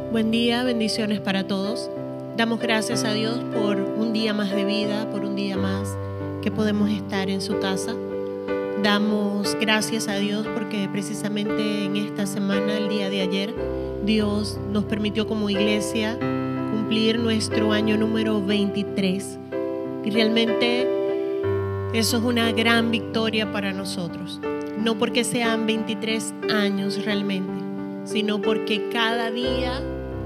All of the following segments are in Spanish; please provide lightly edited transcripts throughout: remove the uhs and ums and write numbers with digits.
Buen día, bendiciones para todos. Damos gracias a Dios por un día más de vida, por un día más que podemos estar en su casa. Damos gracias a Dios porque precisamente en esta semana, el día de ayer, Dios nos permitió como iglesia cumplir nuestro año número 23. Y realmente eso es una gran victoria para nosotros. No porque sean 23 años realmente, sino porque cada día,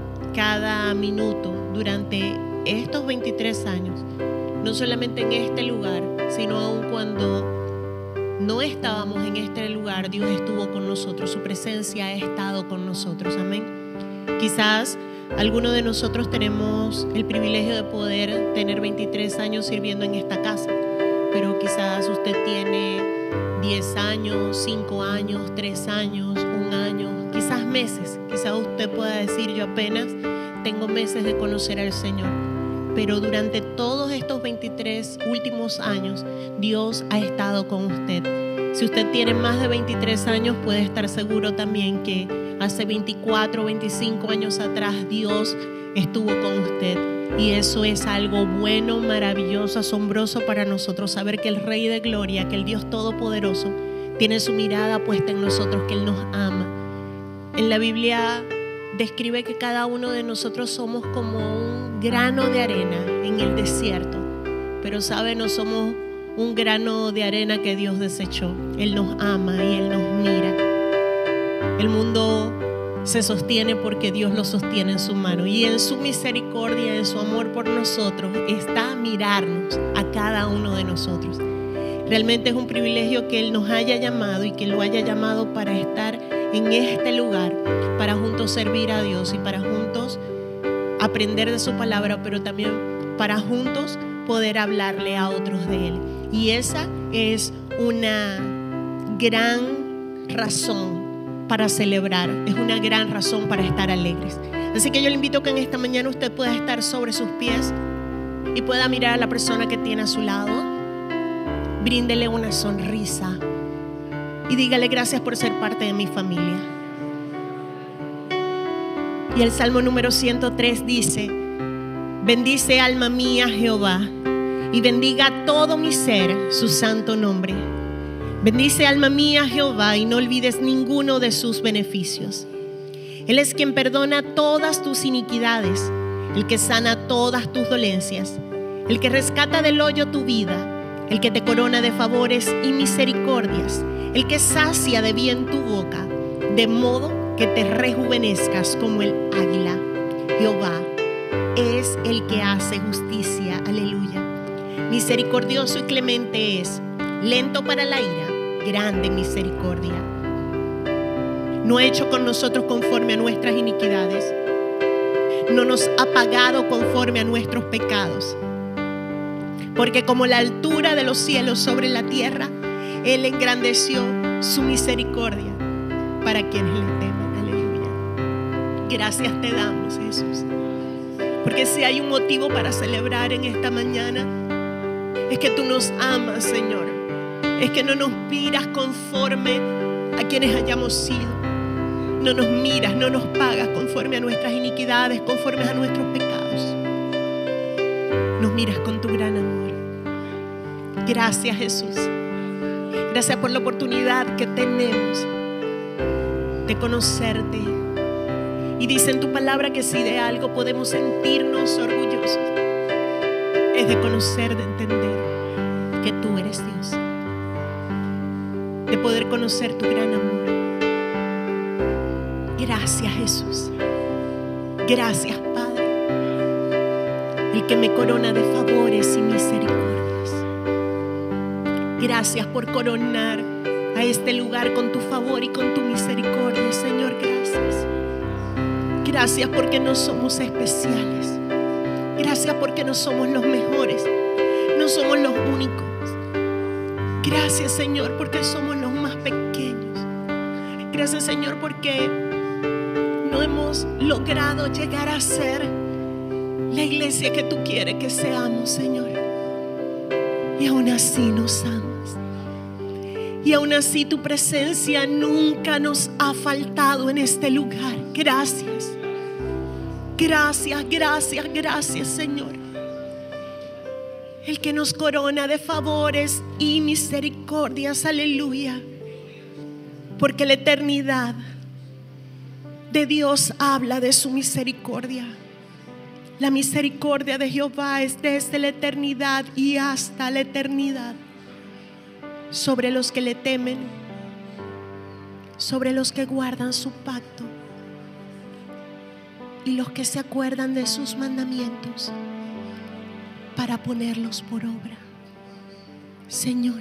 cada minuto durante estos 23 años, no solamente en este lugar, sino aun cuando no estábamos en este lugar, Dios estuvo con nosotros, su presencia ha estado con nosotros, amén. Quizás algunos de nosotros tenemos el privilegio de poder tener 23 años sirviendo en esta casa, pero quizás usted tiene 10 años, 5 años, 3 años, 1 año, quizás meses. Quizás usted pueda decir: yo apenas tengo meses de conocer al Señor. Pero durante todos estos 23 últimos años, Dios ha estado con usted. Si usted tiene más de 23 años, puede estar seguro también que hace 24, 25 años atrás, Dios estuvo con usted. Y eso es algo bueno, maravilloso, asombroso para nosotros, saber que el Rey de Gloria, que el Dios Todopoderoso, tiene su mirada puesta en nosotros, que Él nos ama. En la Biblia describe que cada uno de nosotros somos como un grano de arena en el desierto, pero sabe, no somos un grano de arena que Dios desechó. Él nos ama y Él nos mira. El mundo se sostiene porque Dios lo sostiene en su mano, y en su misericordia, en su amor por nosotros, está mirarnos a cada uno de nosotros. Realmente es un privilegio que Él nos haya llamado y que lo haya llamado para estar en este lugar, para juntos servir a Dios y para juntos aprender de su palabra, pero también para juntos poder hablarle a otros de Él. Y esa es una gran razón para celebrar, es una gran razón para estar alegres. Así que yo le invito a que en esta mañana usted pueda estar sobre sus pies y pueda mirar a la persona que tiene a su lado, bríndele una sonrisa y dígale: gracias por ser parte de mi familia. Y el Salmo número 103 dice: bendice alma mía Jehová, y bendiga todo mi ser su santo nombre. Bendice alma mía Jehová, y no olvides ninguno de sus beneficios. Él es quien perdona todas tus iniquidades, el que sana todas tus dolencias, el que rescata del hoyo tu vida, el que te corona de favores y misericordias, el que sacia de bien tu boca, de modo que te rejuvenezcas como el águila. Jehová es el que hace justicia, aleluya. Misericordioso y clemente es, lento para la ira, grande misericordia. No ha hecho con nosotros conforme a nuestras iniquidades, no nos ha pagado conforme a nuestros pecados. Porque como la altura de los cielos sobre la tierra, Él engrandeció su misericordia para quienes le temen, aleluya. Gracias te damos, Jesús, porque si hay un motivo para celebrar en esta mañana, es que tú nos amas, Señor. Es que no nos miras conforme a quienes hayamos sido. No nos miras, no nos pagas conforme a nuestras iniquidades, conforme a nuestros pecados. Nos miras con tu gran amor. Gracias, Jesús. Gracias por la oportunidad que tenemos de conocerte. Y dice en tu palabra que si de algo podemos sentirnos orgullosos, es de conocer, de entender que tú eres Dios, de poder conocer tu gran amor. Gracias, Jesús. Gracias, Padre, el que me corona de favores y misericordias. Gracias por coronar a este lugar con tu favor y con tu misericordia, Señor. Gracias. Gracias porque no somos especiales. Gracias porque no somos los mejores, no somos los únicos. Gracias, Señor, porque somos los más pequeños. Gracias, Señor, porque no hemos logrado llegar a ser la iglesia que tú quieres que seamos, Señor. Y aún así nos amas. Y aún así tu presencia nunca nos ha faltado en este lugar. Gracias. Gracias, gracias, gracias, Señor. El que nos corona de favores y misericordias, aleluya. Porque la eternidad de Dios habla de su misericordia. La misericordia de Jehová es desde la eternidad y hasta la eternidad sobre los que le temen, sobre los que guardan su pacto y los que se acuerdan de sus mandamientos para ponerlos por obra. Señor,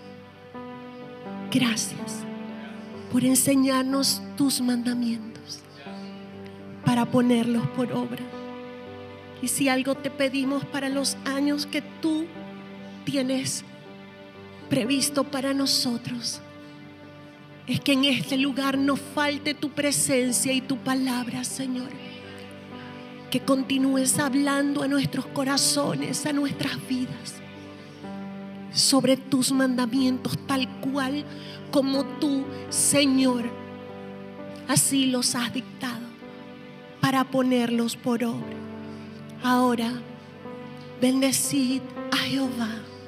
gracias por enseñarnos tus mandamientos para ponerlos por obra. Y si algo te pedimos para los años que tú tienes previsto para nosotros, es que en este lugar no falte tu presencia y tu palabra, Señor. Que continúes hablando a nuestros corazones, a nuestras vidas, sobre tus mandamientos, tal cual como tú, Señor, así los has dictado para ponerlos por obra. Ahora, bendecid a Jehová,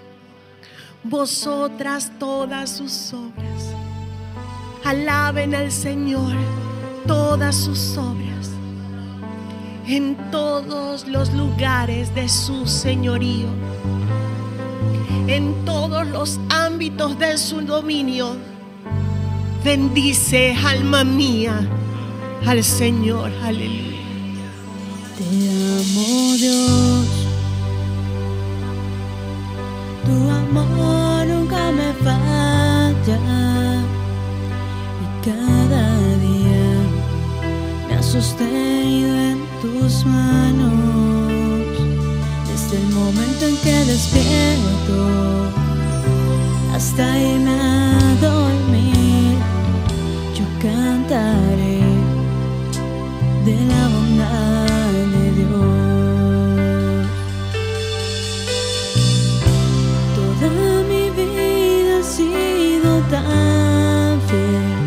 vosotras todas sus obras. Alaben al Señor todas sus obras, en todos los lugares de su señorío, en todos los ámbitos de su dominio. Bendice, alma mía, al Señor. Aleluya. Te amo, Dios, tu amor nunca me falla, y cada día me has sostenido en tus manos. Desde el momento en que despierto hasta irme a dormir, yo cantaré de la bondad de Dios. Toda mi vida ha sido tan fiel,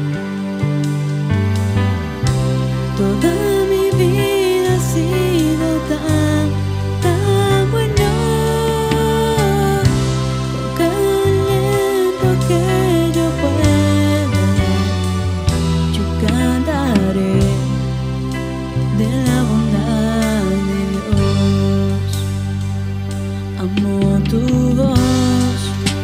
toda mi vida ha sido tan buena. Con cada aliento que yo pueda, yo cantaré de la bondad de Dios. Amo tu voz,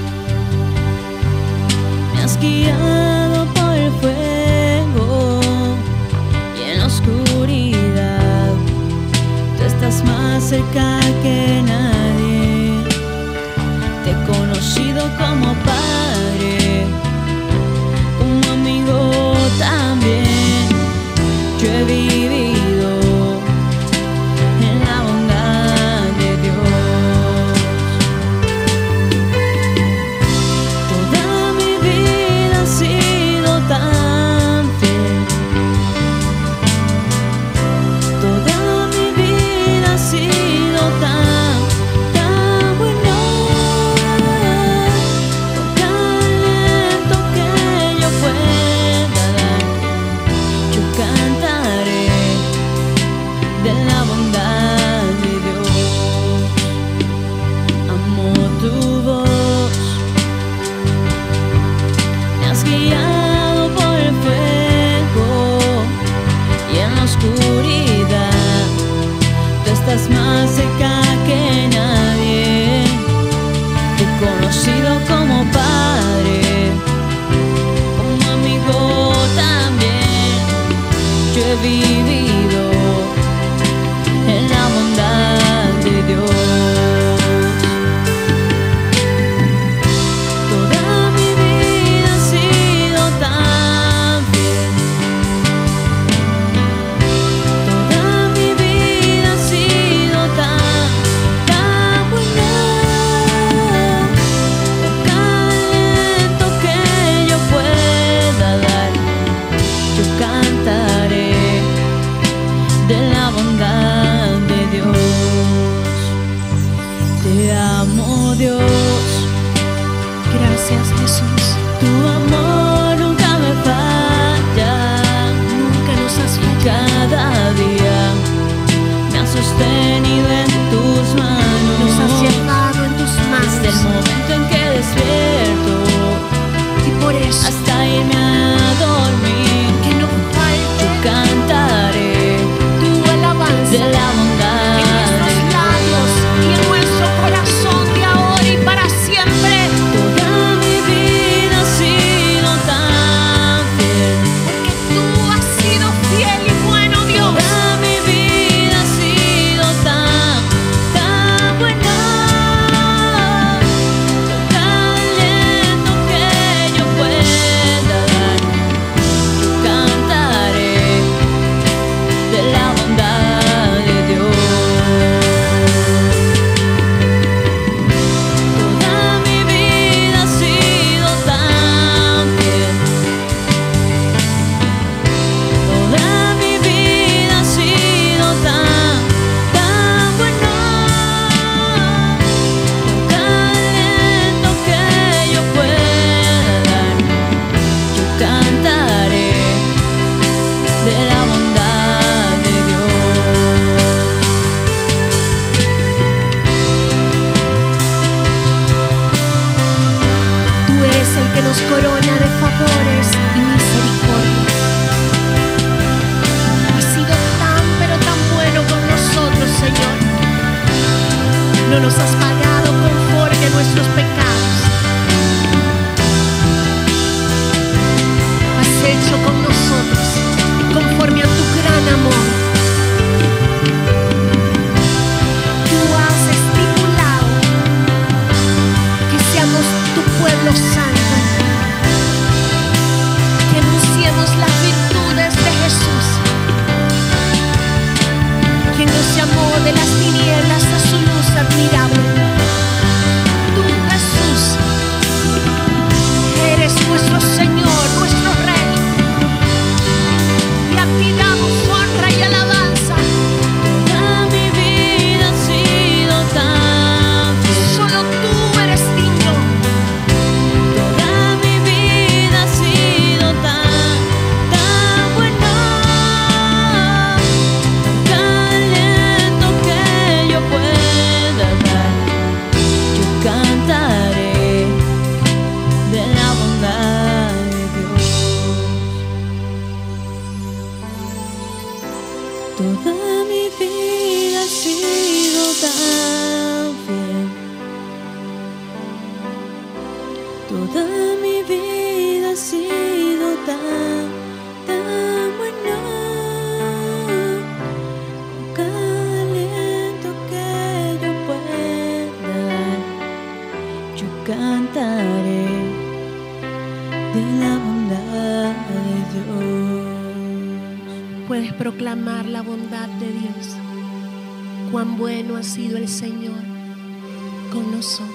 me has guiado por el fuego y en la oscuridad tú estás más cerca que nadie. Te he conocido como padre, como amigo también. Yo he vivido en la bondad de Dios. Toda mi vida ha sido tan fiel, toda mi vida ha sido tan buena. Con cada aliento que yo pueda dar, yo cantaré de la bondad de Dios. Amo tu voz, me has guiado por el fuego y en la oscuridad tú estás más cerca que nadie. Te he conocido como padre, como amigo también. Yo he vivido en la bondad de Dios. Toda mi vida ha sido tan fiel, toda mi vida ha sido tan buena. Con cada aliento que yo pueda dar, yo cantaré de la bondad de Dios. Te amo, Dios, Gracias, Jesús. tu amor nunca me falla. Nunca nos has fallado. Cada día me has sostenido en tus manos. Nos has llevado en tus Desde el manos. momento en que despierto Y por eso hasta irme a dormir, que no falte cantaré tu alabanza de la bondad en nuestros labios y en nuestro corazón de ahora y para siempre. Toda mi vida ha sido tan fiel. Porque tú has sido fiel y bueno, Dios. Toda mi vida ha sido tan buena. Tan lento que yo pueda dar, yo cantaré de la bondad de Dios. Toda mi vida ha sido tan fiel. Toda mi vida ha sido tan buena. Tan lento que yo pueda dar, yo cantaré de la bondad de Dios. Tú eres el que nos corona de favores y misericordia. Has sido tan pero tan bueno con nosotros, Señor. No nos has pagado conforme a nuestros pecados. Has hecho con nosotros conforme a tu gran amor. Tú has estipulado que seamos tu pueblo santo, que anunciemos las virtudes de Jesús, quien nos llamó de las tinieblas a su luz admirable. Tú, Jesús, eres nuestro Señor, nuestro Rey, y a ti damos honra y alabanza. Toda mi vida ha sido tan fiel. Solo tú eres digno. Toda mi vida ha sido tan buena. Tan lento que yo pueda dar, yo cantaré de la bondad de Dios. Toda mi vida ha sido tan fiel. Toda mi vida ha sido tan buena. Con cada aliento que yo pueda dar, yo cantaré de la bondad de Dios. Puedes proclamar la bondad de Dios. Cuán bueno ha sido el Señor con nosotros.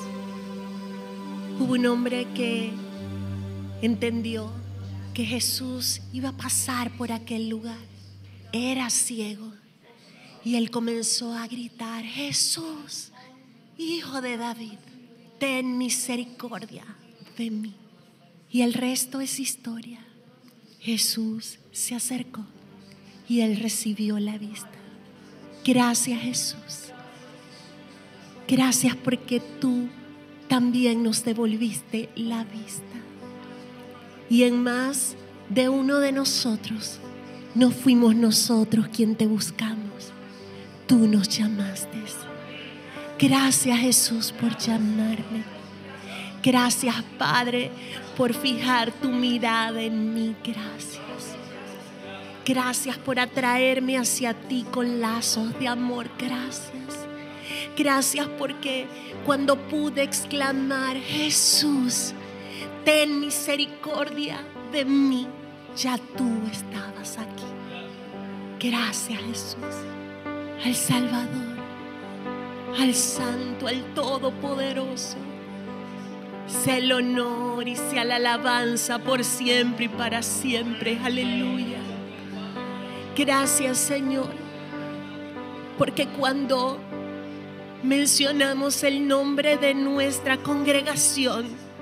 Hubo un hombre que entendió que Jesús iba a pasar por aquel lugar. Era ciego y él comenzó a gritar: Jesús, Hijo de David, ten misericordia de mí. Y el resto es historia. Jesús se acercó y él recibió la vista. Gracias, Jesús. Gracias porque tú también nos devolviste la vista. Y en más de uno de nosotros, no fuimos nosotros quien te buscamos. Tú nos llamaste. Gracias, Jesús, por llamarme. Gracias, Padre, por fijar tu mirada en mí. Gracias. Gracias por atraerme hacia ti con lazos de amor. Gracias. Gracias porque cuando pude exclamar: Jesús, ten misericordia de mí, ya tú estabas aquí. Gracias, Jesús, al Salvador, al Santo, al Todopoderoso. Sea el honor y sea la alabanza por siempre y para siempre. Aleluya. Gracias, Señor, porque cuando mencionamos el nombre de nuestra congregación,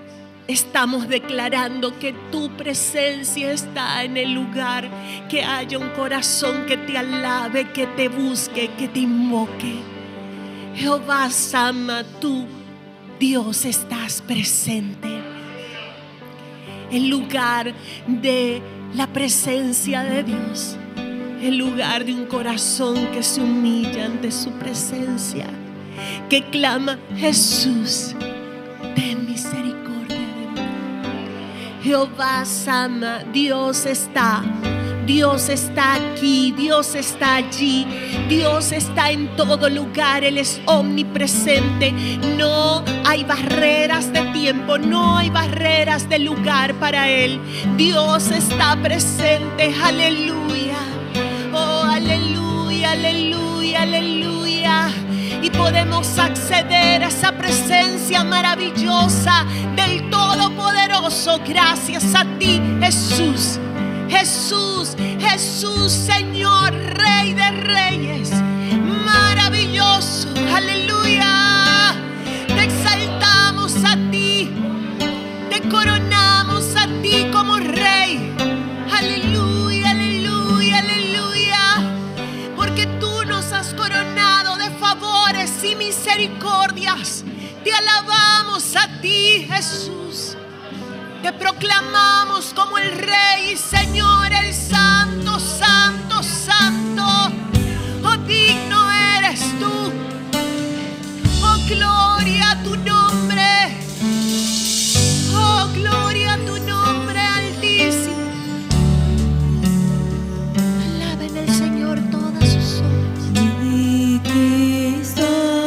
estamos declarando que tu presencia está en el lugar, que haya un corazón que te alabe, que te busque, que te invoque. Jehová Sama, tú, Dios, estás presente. El lugar de la presencia de Dios, el lugar de un corazón que se humilla ante su presencia, que clama: Jesús, ten misericordia de mí. Jehová Sama, Dios está aquí, Dios está allí, Dios está en todo lugar, Él es omnipresente. No hay barreras de tiempo, no hay barreras de lugar para Él. Dios está presente, aleluya, oh aleluya, aleluya, aleluya. Y podemos acceder a esa presencia maravillosa del Todopoderoso gracias a ti, Jesús. Jesús, Jesús, Señor, Rey de Reyes, maravilloso, aleluya. Te exaltamos a ti, te coronamos a ti como Rey, aleluya, aleluya, aleluya. Porque tú nos has coronado de favores y misericordias. Te alabamos a ti, Jesús. Te proclamamos como el Rey y Señor, el Santo, Santo, Santo. Oh, digno eres tú. Oh, gloria a tu nombre. Oh, gloria a tu nombre altísimo. Alaben al Señor todas sus obras. Mi Cristo,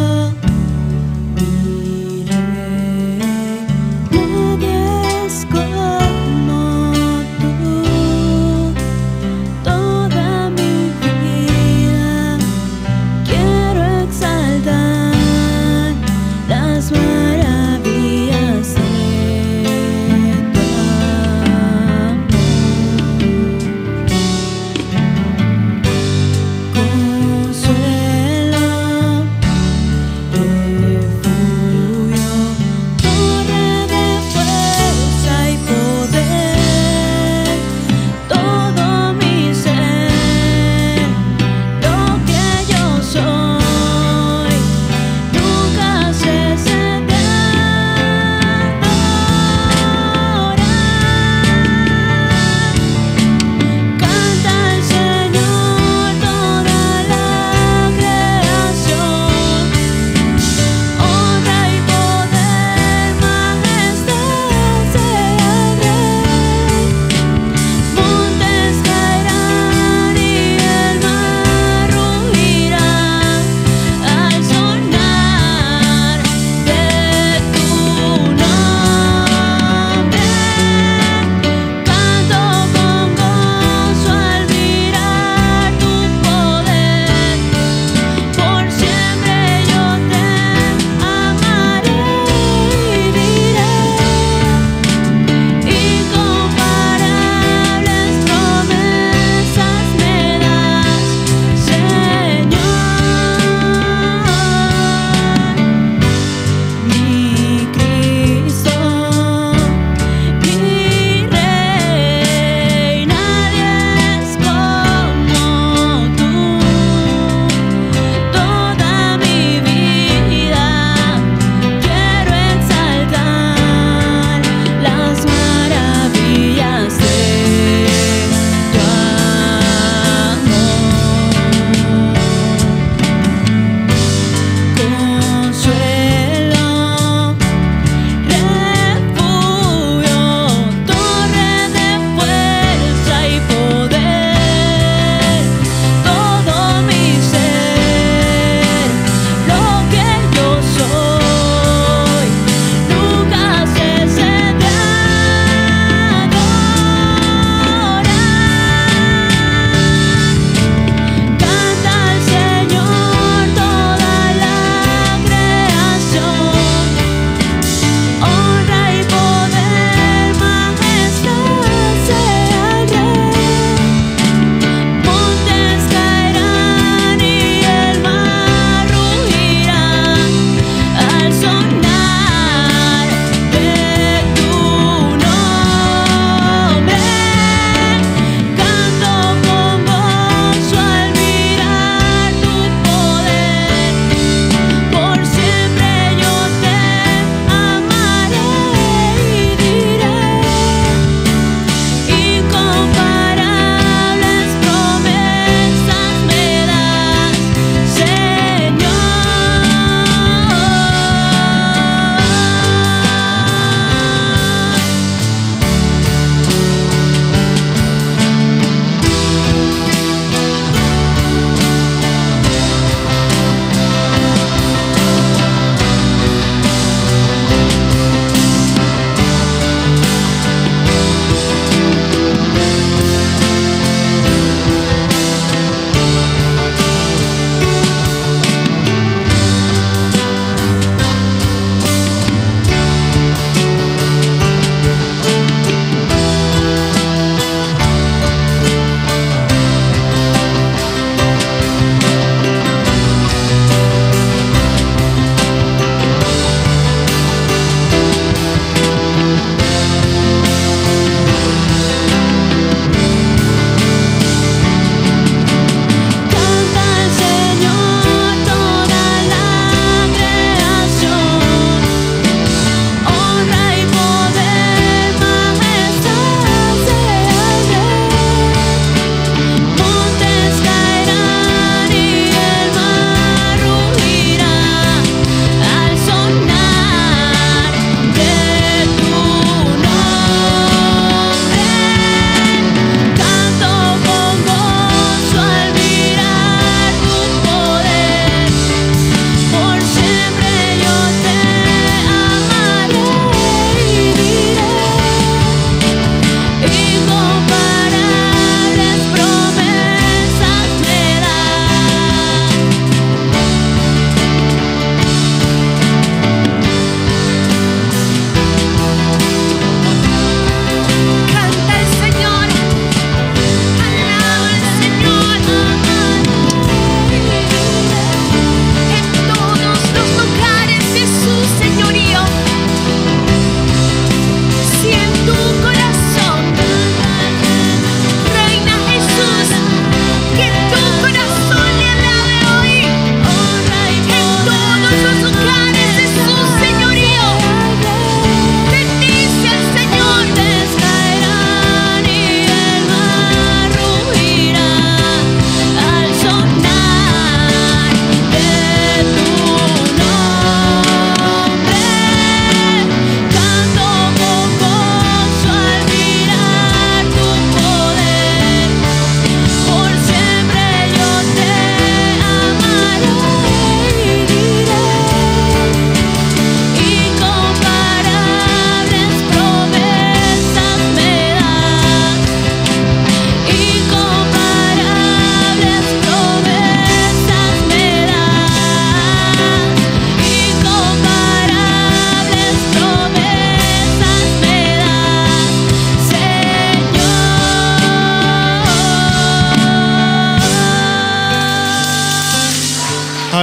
mi Rey, nadie es como tú. Toda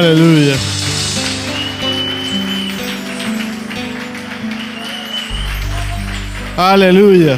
Aleluya. Aleluya.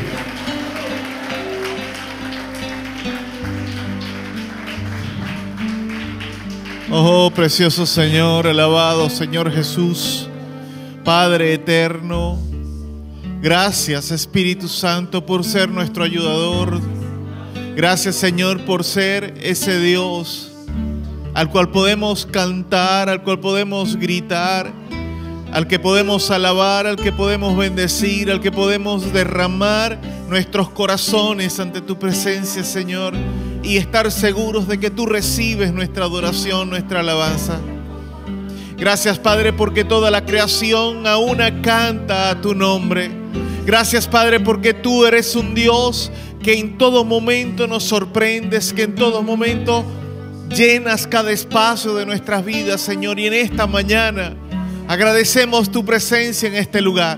Oh, precioso Señor, alabado Señor Jesús, Padre eterno. Gracias, Espíritu Santo, por ser nuestro ayudador. Gracias, Señor, por ser ese Dios al cual podemos cantar, al cual podemos gritar, al que podemos alabar, al que podemos bendecir, al que podemos derramar nuestros corazones ante tu presencia, Señor, y estar seguros de que tú recibes nuestra adoración, nuestra alabanza. Gracias, Padre, porque toda la creación a una canta a tu nombre. Gracias, Padre, porque tú eres un Dios que en todo momento nos sorprendes, que en todo momento llenas cada espacio de nuestras vidas, Señor. Y en esta mañana agradecemos tu presencia en este lugar.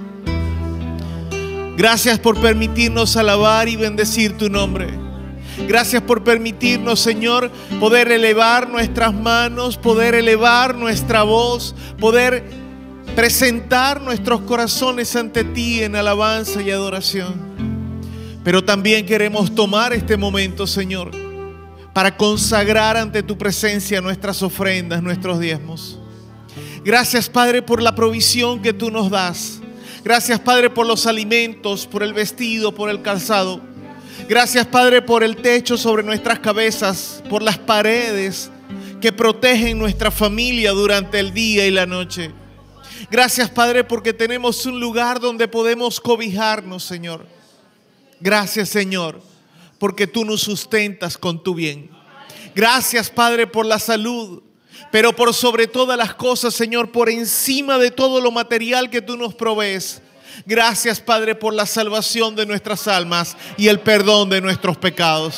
Gracias por permitirnos alabar y bendecir tu nombre. Gracias por permitirnos, Señor, poder elevar nuestras manos, poder elevar nuestra voz, poder presentar nuestros corazones ante ti en alabanza y adoración. Pero también queremos tomar este momento, Señor, para consagrar ante tu presencia nuestras ofrendas, nuestros diezmos. Gracias, Padre, por la provisión que tú nos das. Gracias, Padre, por los alimentos, por el vestido, por el calzado. Gracias, Padre, por el techo sobre nuestras cabezas, por las paredes que protegen nuestra familia durante el día y la noche. Gracias, Padre, porque tenemos un lugar donde podemos cobijarnos, Señor. Gracias, Señor, porque tú nos sustentas con tu bien. Gracias, Padre, por la salud, pero por sobre todas las cosas, Señor, por encima de todo lo material que tú nos provees. Gracias, Padre, por la salvación de nuestras almas y el perdón de nuestros pecados.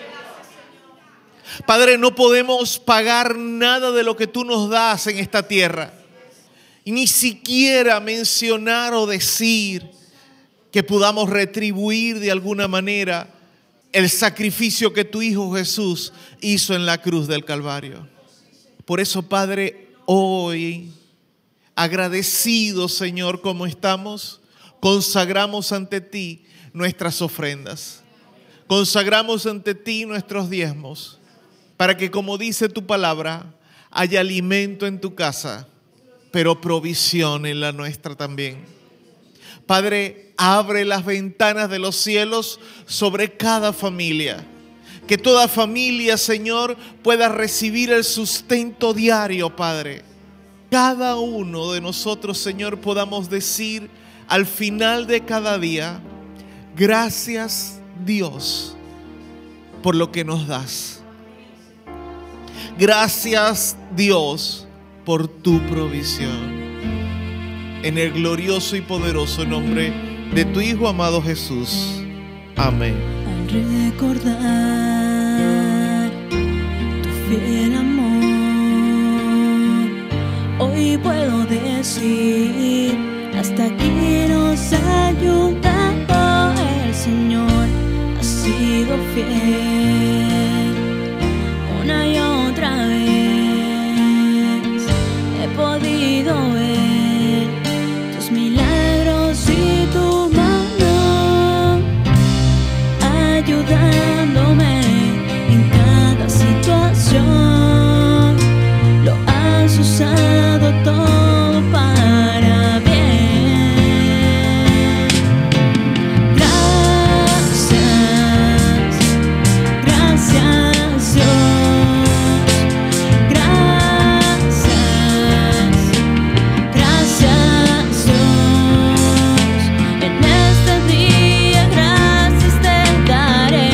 Padre, no podemos pagar nada de lo que tú nos das en esta tierra. Y ni siquiera mencionar o decir que podamos retribuir de alguna manera el sacrificio que tu Hijo Jesús hizo en la cruz del Calvario. Por eso, Padre, hoy, agradecidos, Señor, como estamos, consagramos ante ti nuestras ofrendas. Consagramos ante ti nuestros diezmos, para que, como dice tu palabra, haya alimento en tu casa, pero provisión en la nuestra también. Padre, abre las ventanas de los cielos sobre cada familia. Que toda familia, Señor, pueda recibir el sustento diario, Padre. Cada uno de nosotros, Señor, podamos decir al final de cada día: gracias, Dios, por lo que nos das. Gracias, Dios, por tu provisión. En el glorioso y poderoso nombre de tu Hijo amado Jesús. Amén. Al recordar tu fiel amor, hoy puedo decir: hasta aquí nos ha ayudado el Señor. Ha sido fiel una y otra vez. He podido ver tus milagros y tu mano ayudándome en cada situación. Lo has usado todo para bien. Gracias, gracias, Dios. Gracias, gracias, Dios. En este día gracias te daré.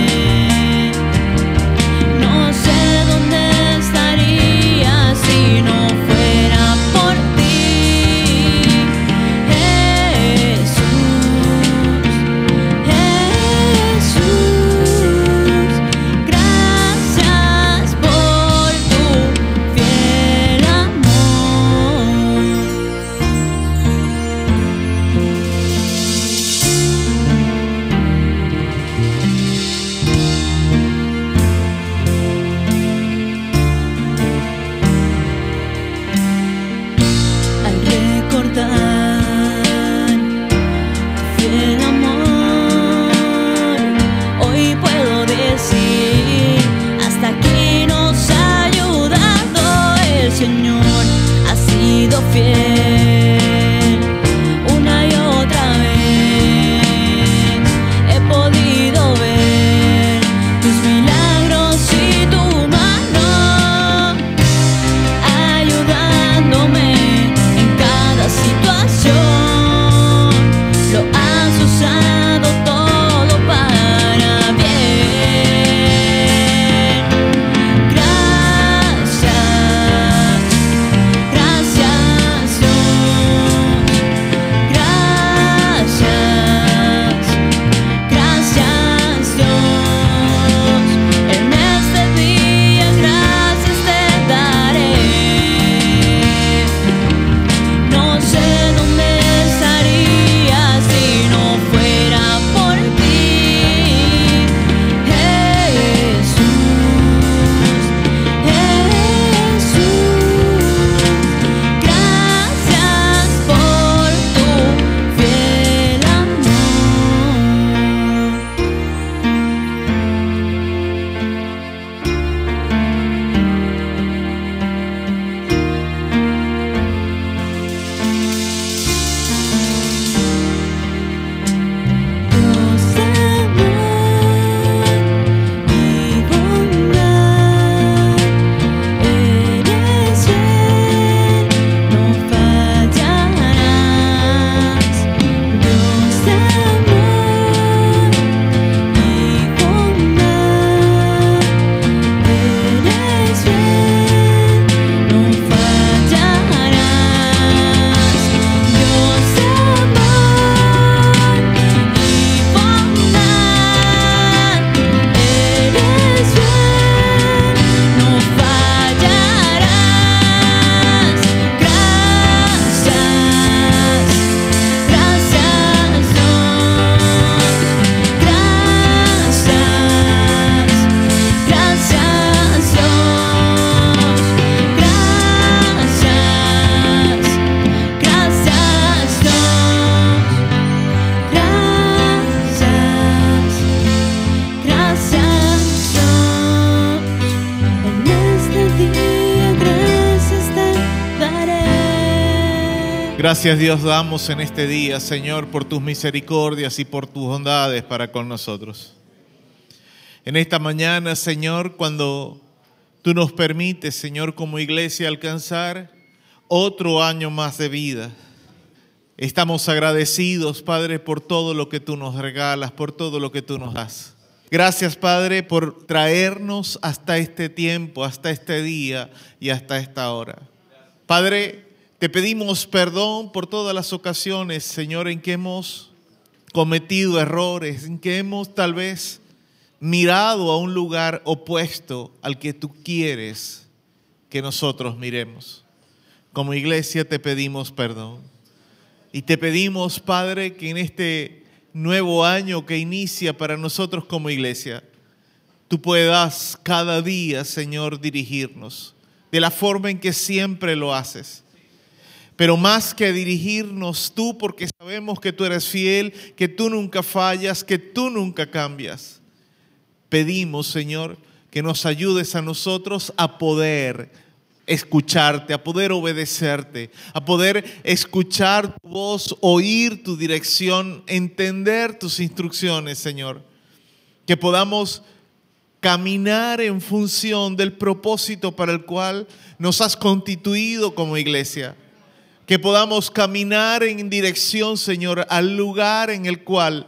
No sé dónde estaría si no Gracias Dios damos en este día, Señor, por tus misericordias y por tus bondades para con nosotros. En esta mañana, Señor, cuando tú nos permites, Señor, como iglesia alcanzar otro año más de vida, estamos agradecidos, Padre, por todo lo que tú nos regalas, por todo lo que tú nos das. Gracias, Padre, por traernos hasta este tiempo, hasta este día y hasta esta hora. Padre, te pedimos perdón por todas las ocasiones, Señor, en que hemos cometido errores, en que hemos tal vez mirado a un lugar opuesto al que tú quieres que nosotros miremos. Como iglesia te pedimos perdón. Y te pedimos, Padre, que en este nuevo año que inicia para nosotros como iglesia, tú puedas cada día, Señor, dirigirnos de la forma en que siempre lo haces. Pero más que dirigirnos tú, porque sabemos que tú eres fiel, que tú nunca fallas, que tú nunca cambias. Pedimos, Señor, que nos ayudes a nosotros a poder escucharte, a poder obedecerte, a poder escuchar tu voz, oír tu dirección, entender tus instrucciones, Señor. Que podamos caminar en función del propósito para el cual nos has constituido como iglesia. Que podamos caminar en dirección, Señor, al lugar en el cual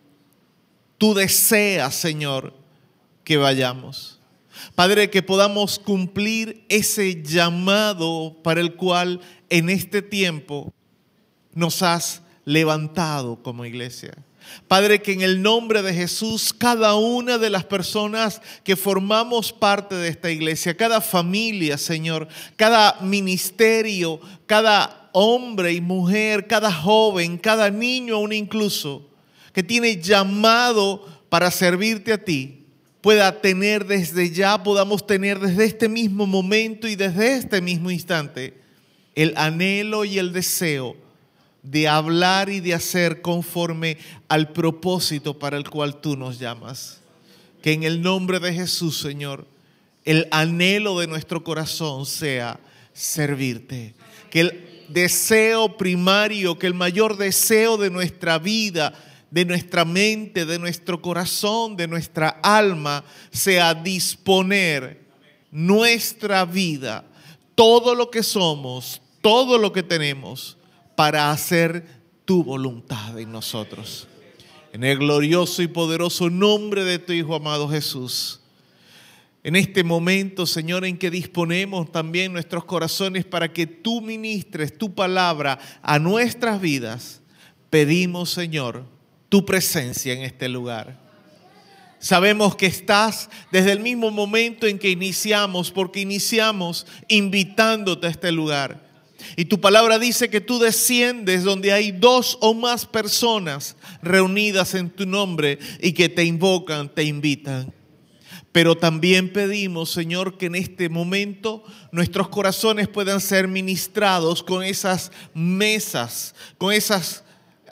tú deseas, Señor, que vayamos. Padre, que podamos cumplir ese llamado para el cual en este tiempo nos has levantado como iglesia. Padre, que en el nombre de Jesús, cada una de las personas que formamos parte de esta iglesia, cada familia, Señor, cada ministerio, cada hombre y mujer, cada joven, cada niño aún incluso, que tiene llamado para servirte a ti, pueda tener desde ya, podamos tener desde este mismo momento y desde este mismo instante el anhelo y el deseo de hablar y de hacer conforme al propósito para el cual tú nos llamas. Que en el nombre de Jesús, Señor, el anhelo de nuestro corazón sea servirte. Que el deseo primario, que el mayor deseo de nuestra vida, de nuestra mente, de nuestro corazón, de nuestra alma, sea disponer nuestra vida, todo lo que somos, todo lo que tenemos, para hacer tu voluntad en nosotros. En el glorioso y poderoso nombre de tu Hijo amado Jesús. En este momento, Señor, en que disponemos también nuestros corazones para que tú ministres tu palabra a nuestras vidas, pedimos, Señor, tu presencia en este lugar. Sabemos que estás desde el mismo momento en que iniciamos, porque iniciamos invitándote a este lugar. Y tu palabra dice que tú desciendes donde hay 2 o más personas reunidas en tu nombre y que te invocan, te invitan. Pero también pedimos, Señor, que en este momento nuestros corazones puedan ser ministrados con esas mesas, con esos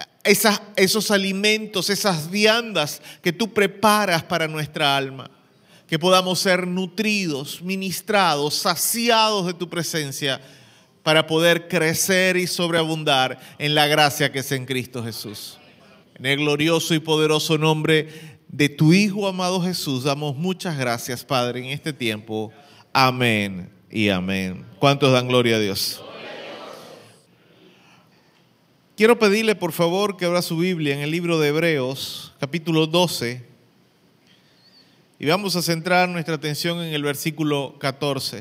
alimentos, esas viandas que tú preparas para nuestra alma. Que podamos ser nutridos, ministrados, saciados de tu presencia para poder crecer y sobreabundar en la gracia que es en Cristo Jesús. En el glorioso y poderoso nombre de tu Hijo amado Jesús, damos muchas gracias, Padre, en este tiempo. Amén y amén. ¿Cuántos dan gloria a Dios? Quiero pedirle, por favor, que abra su Biblia en el libro de Hebreos, capítulo 12. Y vamos a centrar nuestra atención en el versículo 14.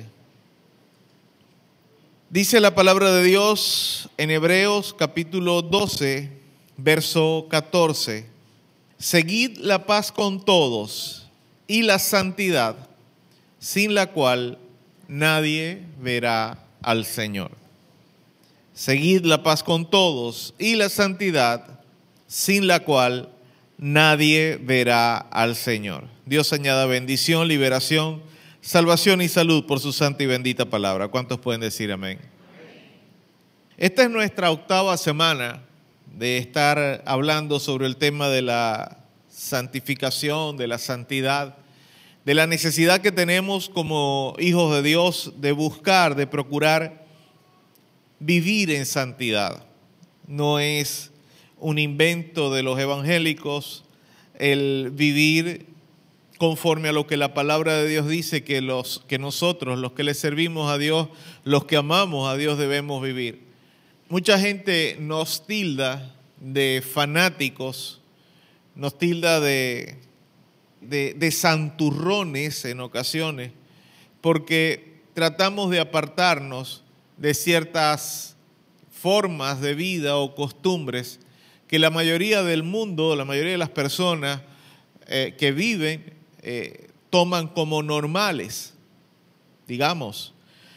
Dice la palabra de Dios en Hebreos, capítulo 12, verso 14. Seguid la paz con todos y la santidad, sin la cual nadie verá al Señor. Seguid la paz con todos y la santidad, sin la cual nadie verá al Señor. Dios añada bendición, liberación, salvación y salud por su santa y bendita palabra. ¿Cuántos pueden decir amén? Esta es nuestra 8ª semana de estar hablando sobre el tema de la santificación, de la santidad, de la necesidad que tenemos como hijos de Dios de buscar, de procurar vivir en santidad. No es un invento de los evangélicos el vivir conforme a lo que la palabra de Dios dice que nosotros, los que le servimos a Dios, los que amamos a Dios, debemos vivir. Mucha gente nos tilda de fanáticos, nos tilda de santurrones en ocasiones, porque tratamos de apartarnos de ciertas formas de vida o costumbres que la mayoría del mundo, la mayoría de las personas que viven, toman como normales. Digamos,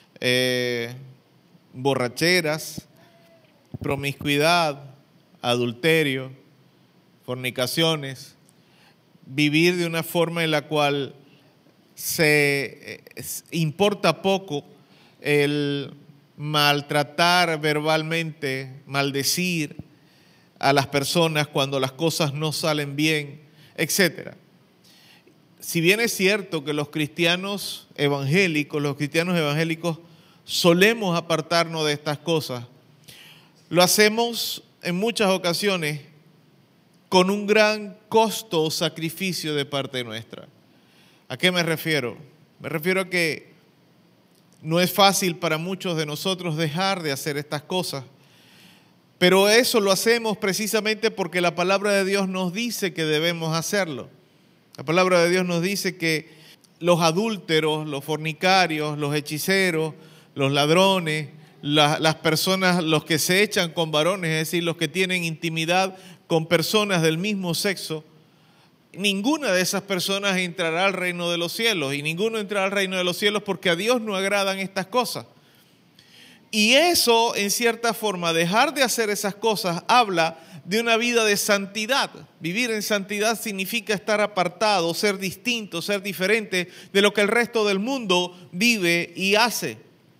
borracheras, promiscuidad, adulterio, fornicaciones, vivir de una forma en la cual se importa poco el maltratar verbalmente, maldecir a las personas cuando las cosas no salen bien, etc. Si bien es cierto que los cristianos evangélicos solemos apartarnos de estas cosas, lo hacemos en muchas ocasiones con un gran costo o sacrificio de parte nuestra. ¿A qué me refiero? Me refiero a que no es fácil para muchos de nosotros dejar de hacer estas cosas, pero eso lo hacemos precisamente porque la palabra de Dios nos dice que debemos hacerlo. La palabra de Dios nos dice que los adúlteros, los fornicarios, los hechiceros, los ladrones, las personas, los que se echan con varones, es decir, los que tienen intimidad con personas del mismo sexo, ninguna de esas personas entrará al reino de los cielos, y ninguno entrará al reino de los cielos porque a Dios no agradan estas cosas. Y eso, en cierta forma, dejar de hacer esas cosas habla de una vida de santidad. Vivir en santidad significa estar apartado, ser distinto, ser diferente de lo que el resto del mundo vive y hace.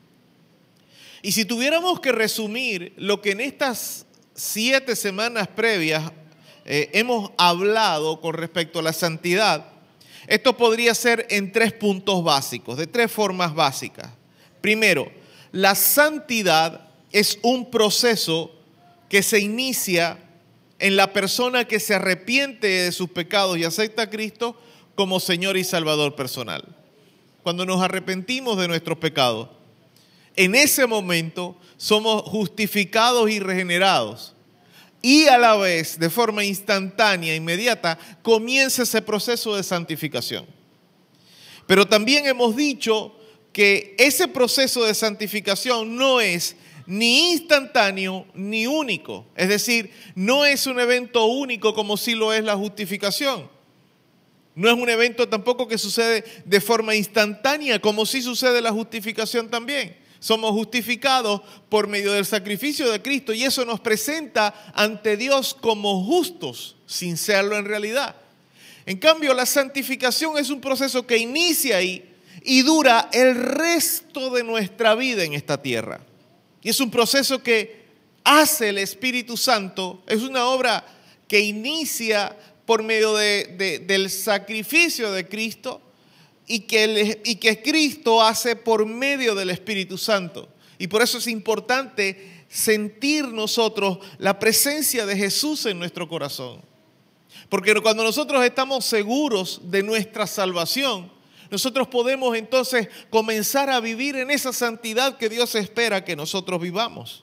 Y si tuviéramos que resumir lo que en estas 7 semanas previas hemos hablado con respecto a la santidad, esto podría ser en 3 puntos básicos, de 3 formas básicas. Primero, la santidad es un proceso que se inicia en la persona que se arrepiente de sus pecados y acepta a Cristo como Señor y Salvador personal. Cuando nos arrepentimos de nuestros pecados, en ese momento somos justificados y regenerados. Y a la vez, de forma instantánea, inmediata, comienza ese proceso de santificación. Pero también hemos dicho que ese proceso de santificación no es ni instantáneo ni único. Es decir, no es un evento único como sí lo es la justificación. No es un evento tampoco que sucede de forma instantánea como sí sucede la justificación también. Somos justificados por medio del sacrificio de Cristo y eso nos presenta ante Dios como justos, sin serlo en realidad. En cambio, la santificación es un proceso que inicia ahí y dura el resto de nuestra vida en esta tierra. Y es un proceso que hace el Espíritu Santo, es una obra que inicia por medio del sacrificio de Cristo y que Cristo hace por medio del Espíritu Santo. Y por eso es importante sentir nosotros la presencia de Jesús en nuestro corazón. Porque cuando nosotros estamos seguros de nuestra salvación, nosotros podemos entonces comenzar a vivir en esa santidad que Dios espera que nosotros vivamos.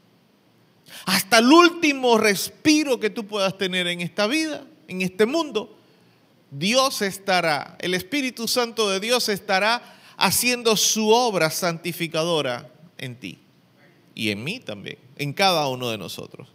Hasta el último respiro que tú puedas tener en esta vida, en este mundo, Dios estará, el Espíritu Santo de Dios estará haciendo su obra santificadora en ti y en mí también, en cada uno de nosotros.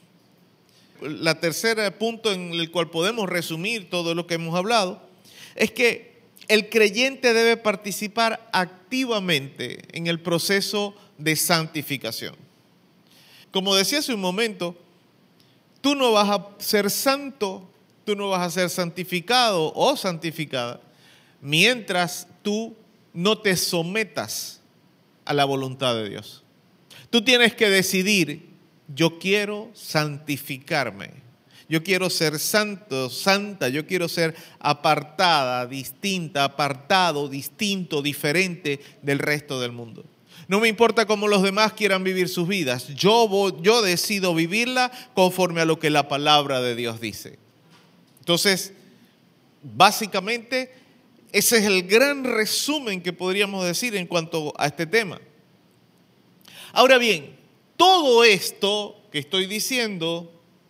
La tercera punto en el cual podemos resumir todo lo que hemos hablado es que el creyente debe participar activamente en el proceso de santificación. Como decía hace un momento, tú no vas a ser santo, tú no vas a ser santificado o santificada mientras tú no te sometas a la voluntad de Dios. Tú tienes que decidir, yo quiero santificarme. Yo quiero ser santo, santa, yo quiero ser apartada, distinta, apartado, distinto, diferente del resto del mundo. No me importa cómo los demás quieran vivir sus vidas. Yo decido vivirla conforme a lo que la palabra de Dios dice. Entonces, básicamente, ese es el gran resumen que podríamos decir en cuanto a este tema. Ahora bien, todo esto que estoy diciendo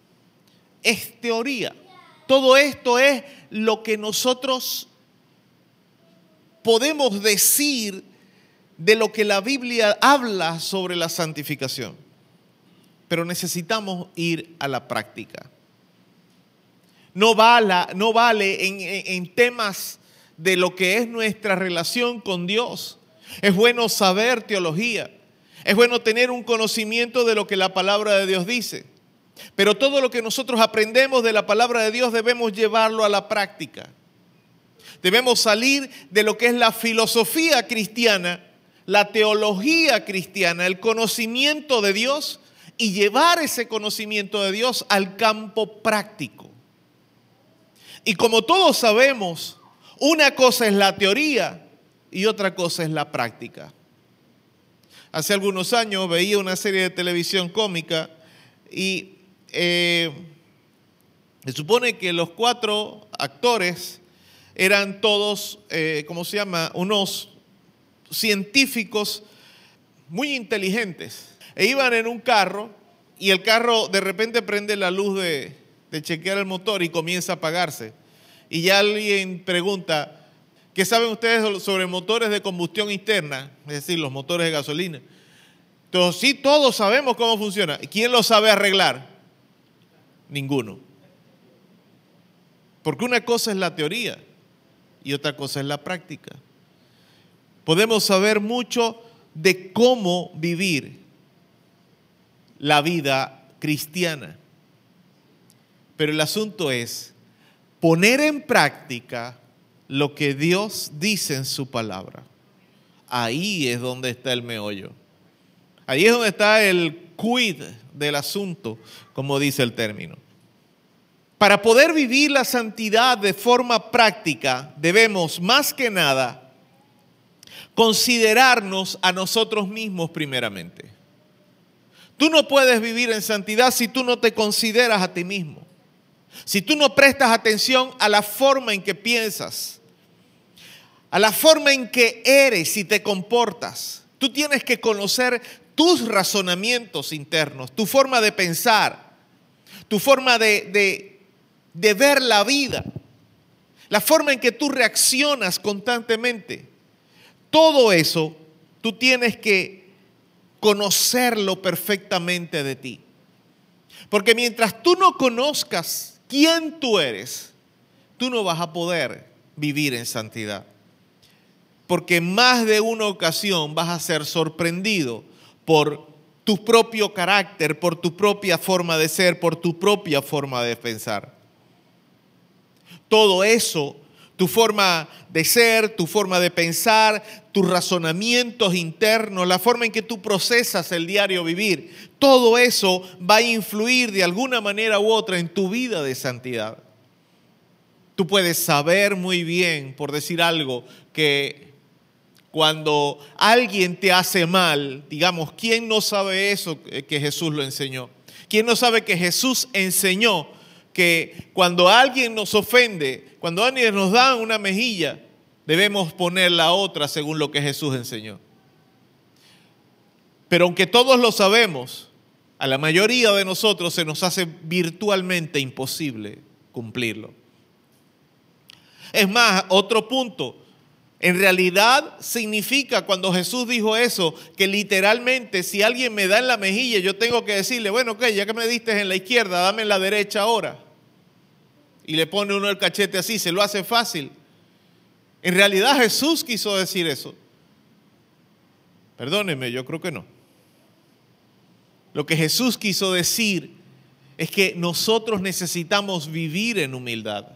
es teoría. Todo esto es lo que nosotros podemos decir de lo que la Biblia habla sobre la santificación. Pero necesitamos ir a la práctica. No vale en temas de lo que es nuestra relación con Dios. Es bueno saber teología. Es bueno tener un conocimiento de lo que la palabra de Dios dice. Pero todo lo que nosotros aprendemos de la palabra de Dios debemos llevarlo a la práctica. Debemos salir de lo que es la filosofía cristiana, la teología cristiana, el conocimiento de Dios y llevar ese conocimiento de Dios al campo práctico. Y como todos sabemos, una cosa es la teoría y otra cosa es la práctica. Hace algunos años veía una serie de televisión cómica y se supone que los 4 actores eran todos, unos científicos muy inteligentes. E iban en un carro y el carro de repente prende la luz de chequear el motor y comienza a apagarse. Y ya alguien pregunta, ¿qué saben ustedes sobre motores de combustión interna? Es decir, los motores de gasolina. Entonces, sí, todos sabemos cómo funciona. ¿Quién lo sabe arreglar? Ninguno. Porque una cosa es la teoría y otra cosa es la práctica. Podemos saber mucho de cómo vivir la vida cristiana. Pero el asunto es poner en práctica lo que Dios dice en su palabra. Ahí es donde está el meollo. Ahí es donde está el quid del asunto, como dice el término. Para poder vivir la santidad de forma práctica, debemos más que nada considerarnos a nosotros mismos primeramente. Tú no puedes vivir en santidad si tú no te consideras a ti mismo. Si tú no prestas atención a la forma en que piensas, a la forma en que eres y te comportas. Tú tienes que conocer tus razonamientos internos, tu forma de pensar, tu forma de ver la vida, la forma en que tú reaccionas constantemente. Todo eso tú tienes que conocerlo perfectamente de ti. Porque mientras tú no conozcas quién tú eres, tú no vas a poder vivir en santidad. Porque en más de una ocasión vas a ser sorprendido por tu propio carácter, por tu propia forma de ser, por tu propia forma de pensar. Todo eso, tu forma de ser, tu forma de pensar, tus razonamientos internos, la forma en que tú procesas el diario vivir, todo eso va a influir de alguna manera u otra en tu vida de santidad. Tú puedes saber muy bien, por decir algo, que cuando alguien te hace mal, digamos, ¿quién no sabe eso que Jesús lo enseñó? ¿Quién no sabe que Jesús enseñó que cuando alguien nos ofende, cuando alguien nos da una mejilla, debemos poner la otra según lo que Jesús enseñó? Pero aunque todos lo sabemos, a la mayoría de nosotros se nos hace virtualmente imposible cumplirlo. Es más, otro punto. En realidad significa, cuando Jesús dijo eso, que literalmente si alguien me da en la mejilla, yo tengo que decirle, bueno, ok, ya que me diste en la izquierda, dame en la derecha ahora. Y le pone uno el cachete así, se lo hace fácil. En realidad Jesús quiso decir eso. Perdónenme, yo creo que no. Lo que Jesús quiso decir es que nosotros necesitamos vivir en humildad.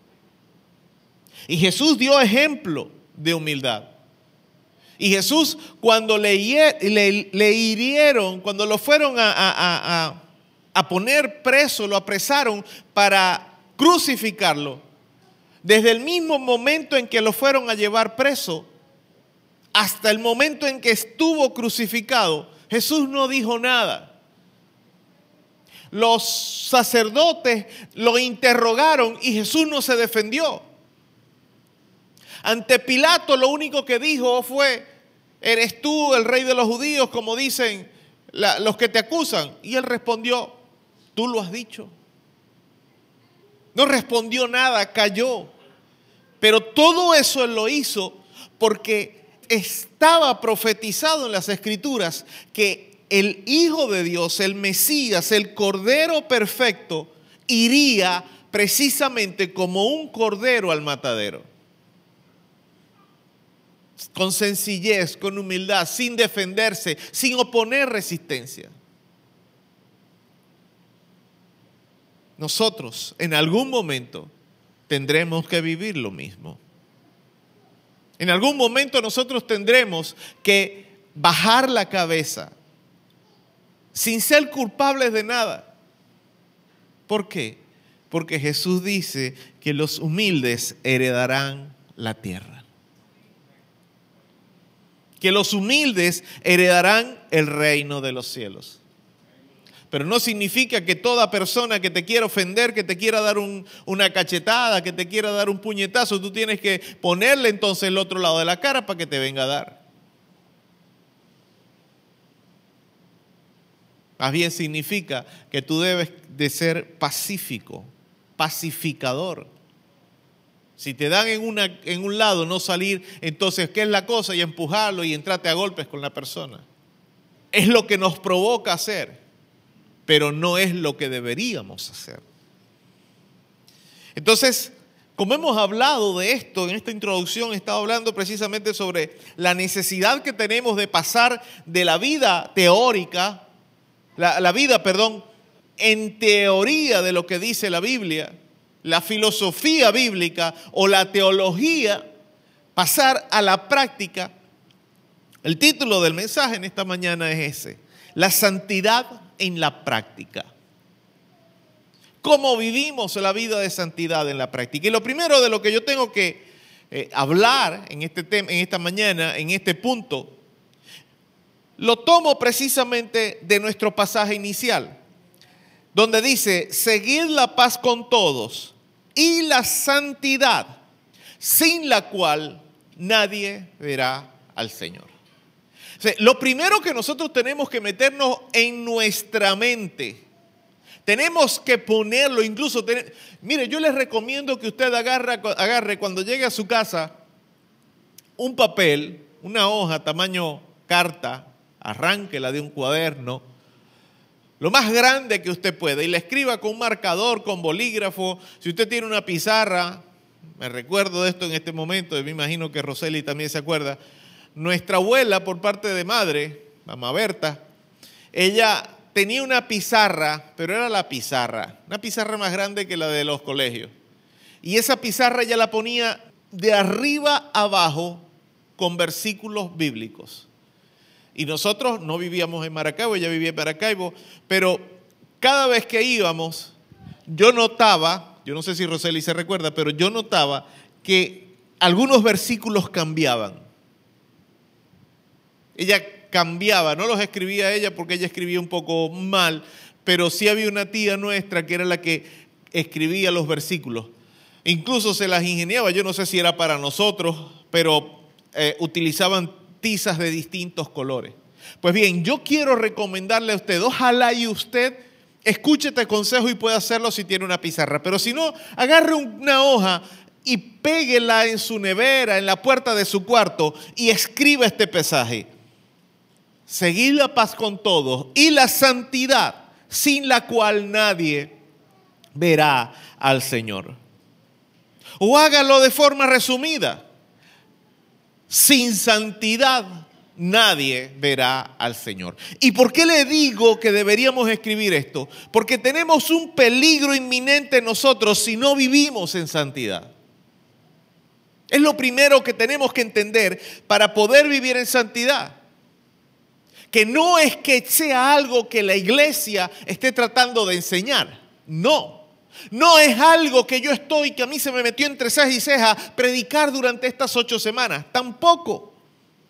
Y Jesús dio ejemplo de humildad. Y Jesús, cuando le hirieron, cuando lo fueron a poner preso, lo apresaron para crucificarlo, desde el mismo momento en que lo fueron a llevar preso, hasta el momento en que estuvo crucificado, Jesús no dijo nada. Los sacerdotes lo interrogaron y Jesús no se defendió. Ante Pilato lo único que dijo fue: ¿eres tú el rey de los judíos, como dicen los que te acusan? Y él respondió: tú lo has dicho. No respondió nada, calló. Pero todo eso él lo hizo porque estaba profetizado en las Escrituras que el Hijo de Dios, el Mesías, el Cordero perfecto, iría precisamente como un cordero al matadero. Con sencillez, con humildad, sin defenderse, sin oponer resistencia. Nosotros en algún momento tendremos que vivir lo mismo. En algún momento nosotros tendremos que bajar la cabeza sin ser culpables de nada. ¿Por qué? Porque Jesús dice que los humildes heredarán la tierra. Que los humildes heredarán el reino de los cielos. Pero no significa que toda persona que te quiera ofender, que te quiera dar una cachetada, que te quiera dar un puñetazo, tú tienes que ponerle entonces el otro lado de la cara para que te venga a dar. Más bien significa que tú debes de ser pacífico, pacificador. Si te dan en un lado, no salir, entonces, ¿qué es la cosa? Y empujarlo y entrarte a golpes con la persona. Es lo que nos provoca hacer, pero no es lo que deberíamos hacer. Entonces, como hemos hablado de esto, en esta introducción he estado hablando precisamente sobre la necesidad que tenemos de pasar de la vida teórica, la vida en teoría de lo que dice la Biblia, la filosofía bíblica o la teología, pasar a la práctica. El título del mensaje en esta mañana es ese: la santidad en la práctica. ¿Cómo vivimos la vida de santidad en la práctica? Y lo primero de lo que yo tengo que hablar en este tema, en esta mañana, en este punto, lo tomo precisamente de nuestro pasaje inicial, donde dice: seguid la paz con todos y la santidad, sin la cual nadie verá al Señor. O sea, lo primero que nosotros tenemos que meternos en nuestra mente, tenemos que ponerlo, incluso, mire, yo les recomiendo que usted agarre cuando llegue a su casa un papel, una hoja tamaño carta, arránquela de un cuaderno, lo más grande que usted pueda, y la escriba con un marcador, con bolígrafo. Si usted tiene una pizarra, me recuerdo de esto en este momento, y me imagino que Roseli también se acuerda. Nuestra abuela, por parte de madre, mamá Berta, ella tenía una pizarra, pero era una pizarra más grande que la de los colegios. Y esa pizarra ella la ponía de arriba abajo con versículos bíblicos. Y nosotros no vivíamos en Maracaibo, ella vivía en Maracaibo, pero cada vez que íbamos, yo notaba, yo no sé si Roseli se recuerda, pero yo notaba que algunos versículos cambiaban. Ella cambiaba, no los escribía ella porque ella escribía un poco mal, pero sí había una tía nuestra que era la que escribía los versículos. Incluso se las ingeniaba, yo no sé si era para nosotros, pero utilizaban tizas de distintos colores. Pues bien, yo quiero recomendarle a usted, ojalá y usted escuche este consejo y pueda hacerlo si tiene una pizarra, pero si no, agarre una hoja y péguela en su nevera, en la puerta de su cuarto, y escriba este pasaje: seguid la paz con todos y la santidad, sin la cual nadie verá al Señor. O hágalo de forma resumida: sin santidad nadie verá al Señor. ¿Y por qué le digo que deberíamos escribir esto? Porque tenemos un peligro inminente nosotros si no vivimos en santidad. Es lo primero que tenemos que entender para poder vivir en santidad. Que no es que sea algo que la iglesia esté tratando de enseñar. No. No es algo que que a mí se me metió entre ceja y ceja predicar durante estas 8 semanas. Tampoco.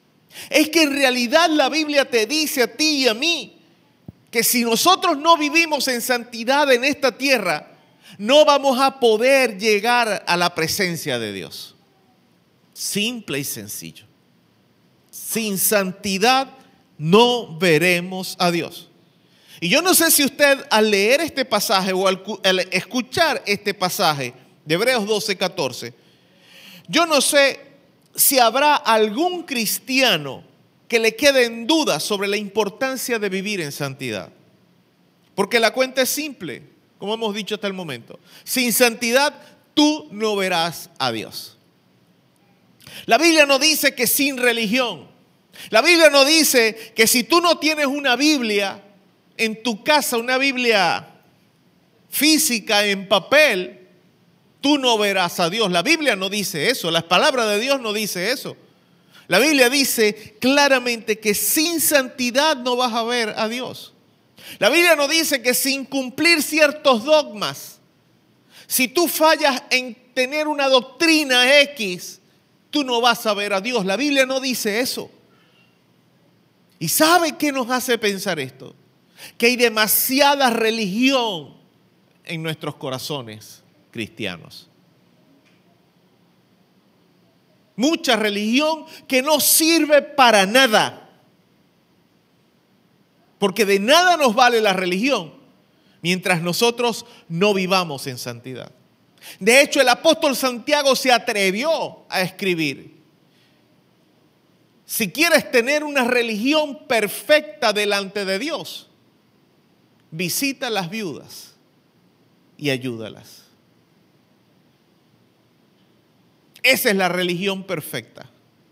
Es que en realidad la Biblia te dice a ti y a mí que si nosotros no vivimos en santidad en esta tierra, no vamos a poder llegar a la presencia de Dios. Simple y sencillo. Sin santidad no veremos a Dios. Y yo no sé si usted al leer este pasaje o al escuchar este pasaje de Hebreos 12:14, yo no sé si habrá algún cristiano que le quede en duda sobre la importancia de vivir en santidad. Porque la cuenta es simple, como hemos dicho hasta el momento. Sin santidad tú no verás a Dios. La Biblia no dice que sin religión. La Biblia no dice que si tú no tienes una Biblia en tu casa, una Biblia física en papel, tú no verás a Dios. La Biblia no dice eso. La palabra de Dios no dice eso. La Biblia dice claramente que sin santidad no vas a ver a Dios. La Biblia no dice que sin cumplir ciertos dogmas, si tú fallas en tener una doctrina X, tú no vas a ver a Dios. La Biblia no dice eso. ¿Y sabe qué nos hace pensar esto? Que hay demasiada religión en nuestros corazones cristianos. Mucha religión que no sirve para nada. Porque de nada nos vale la religión mientras nosotros no vivamos en santidad. De hecho, el apóstol Santiago se atrevió a escribir: si quieres tener una religión perfecta delante de Dios, visita a las viudas y ayúdalas. Esa es la religión perfecta.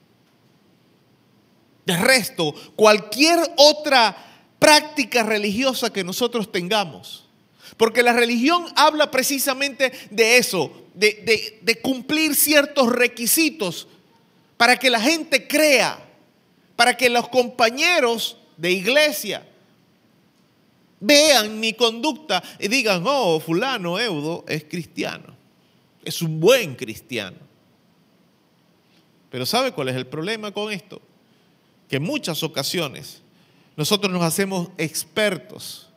De resto, cualquier otra práctica religiosa que nosotros tengamos, porque la religión habla precisamente de eso, de cumplir ciertos requisitos para que la gente crea, para que los compañeros de iglesia vean mi conducta y digan: oh, fulano Eudo es cristiano, es un buen cristiano. Pero ¿sabe cuál es el problema con esto? Que en muchas ocasiones nosotros nos hacemos expertos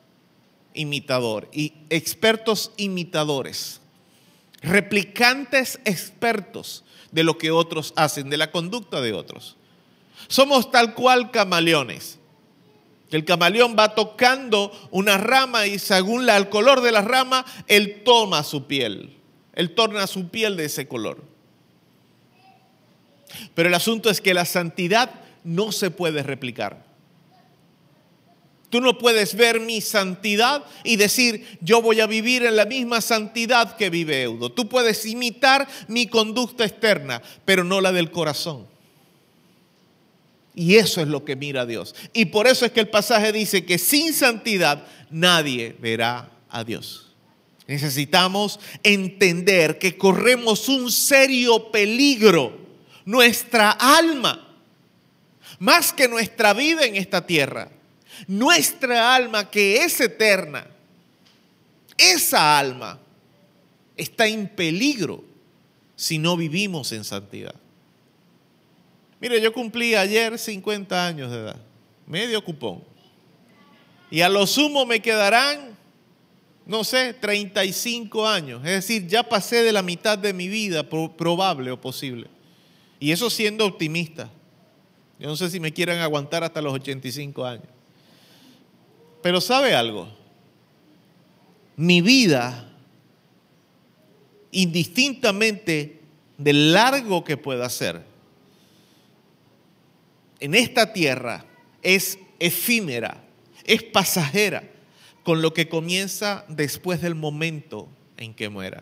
imitadores, replicantes expertos de lo que otros hacen, de la conducta de otros. Somos tal cual camaleones. El camaleón va tocando una rama y según el color de la rama, él toma su piel. Él torna su piel de ese color. Pero el asunto es que la santidad no se puede replicar. Tú no puedes ver mi santidad y decir: yo voy a vivir en la misma santidad que vive Eudo. Tú puedes imitar mi conducta externa, pero no la del corazón. Y eso es lo que mira Dios. Y por eso es que el pasaje dice que sin santidad nadie verá a Dios. Necesitamos entender que corremos un serio peligro. Nuestra alma, más que nuestra vida en esta tierra, nuestra alma que es eterna, esa alma está en peligro si no vivimos en santidad. Mire, yo cumplí ayer 50 años de edad, medio cupón. Y a lo sumo me quedarán, no sé, 35 años. Es decir, ya pasé de la mitad de mi vida, probable o posible. Y eso siendo optimista. Yo no sé si me quieran aguantar hasta los 85 años. Pero ¿sabe algo? Mi vida, indistintamente de largo que pueda ser, en esta tierra es efímera, es pasajera, con lo que comienza después del momento en que muera.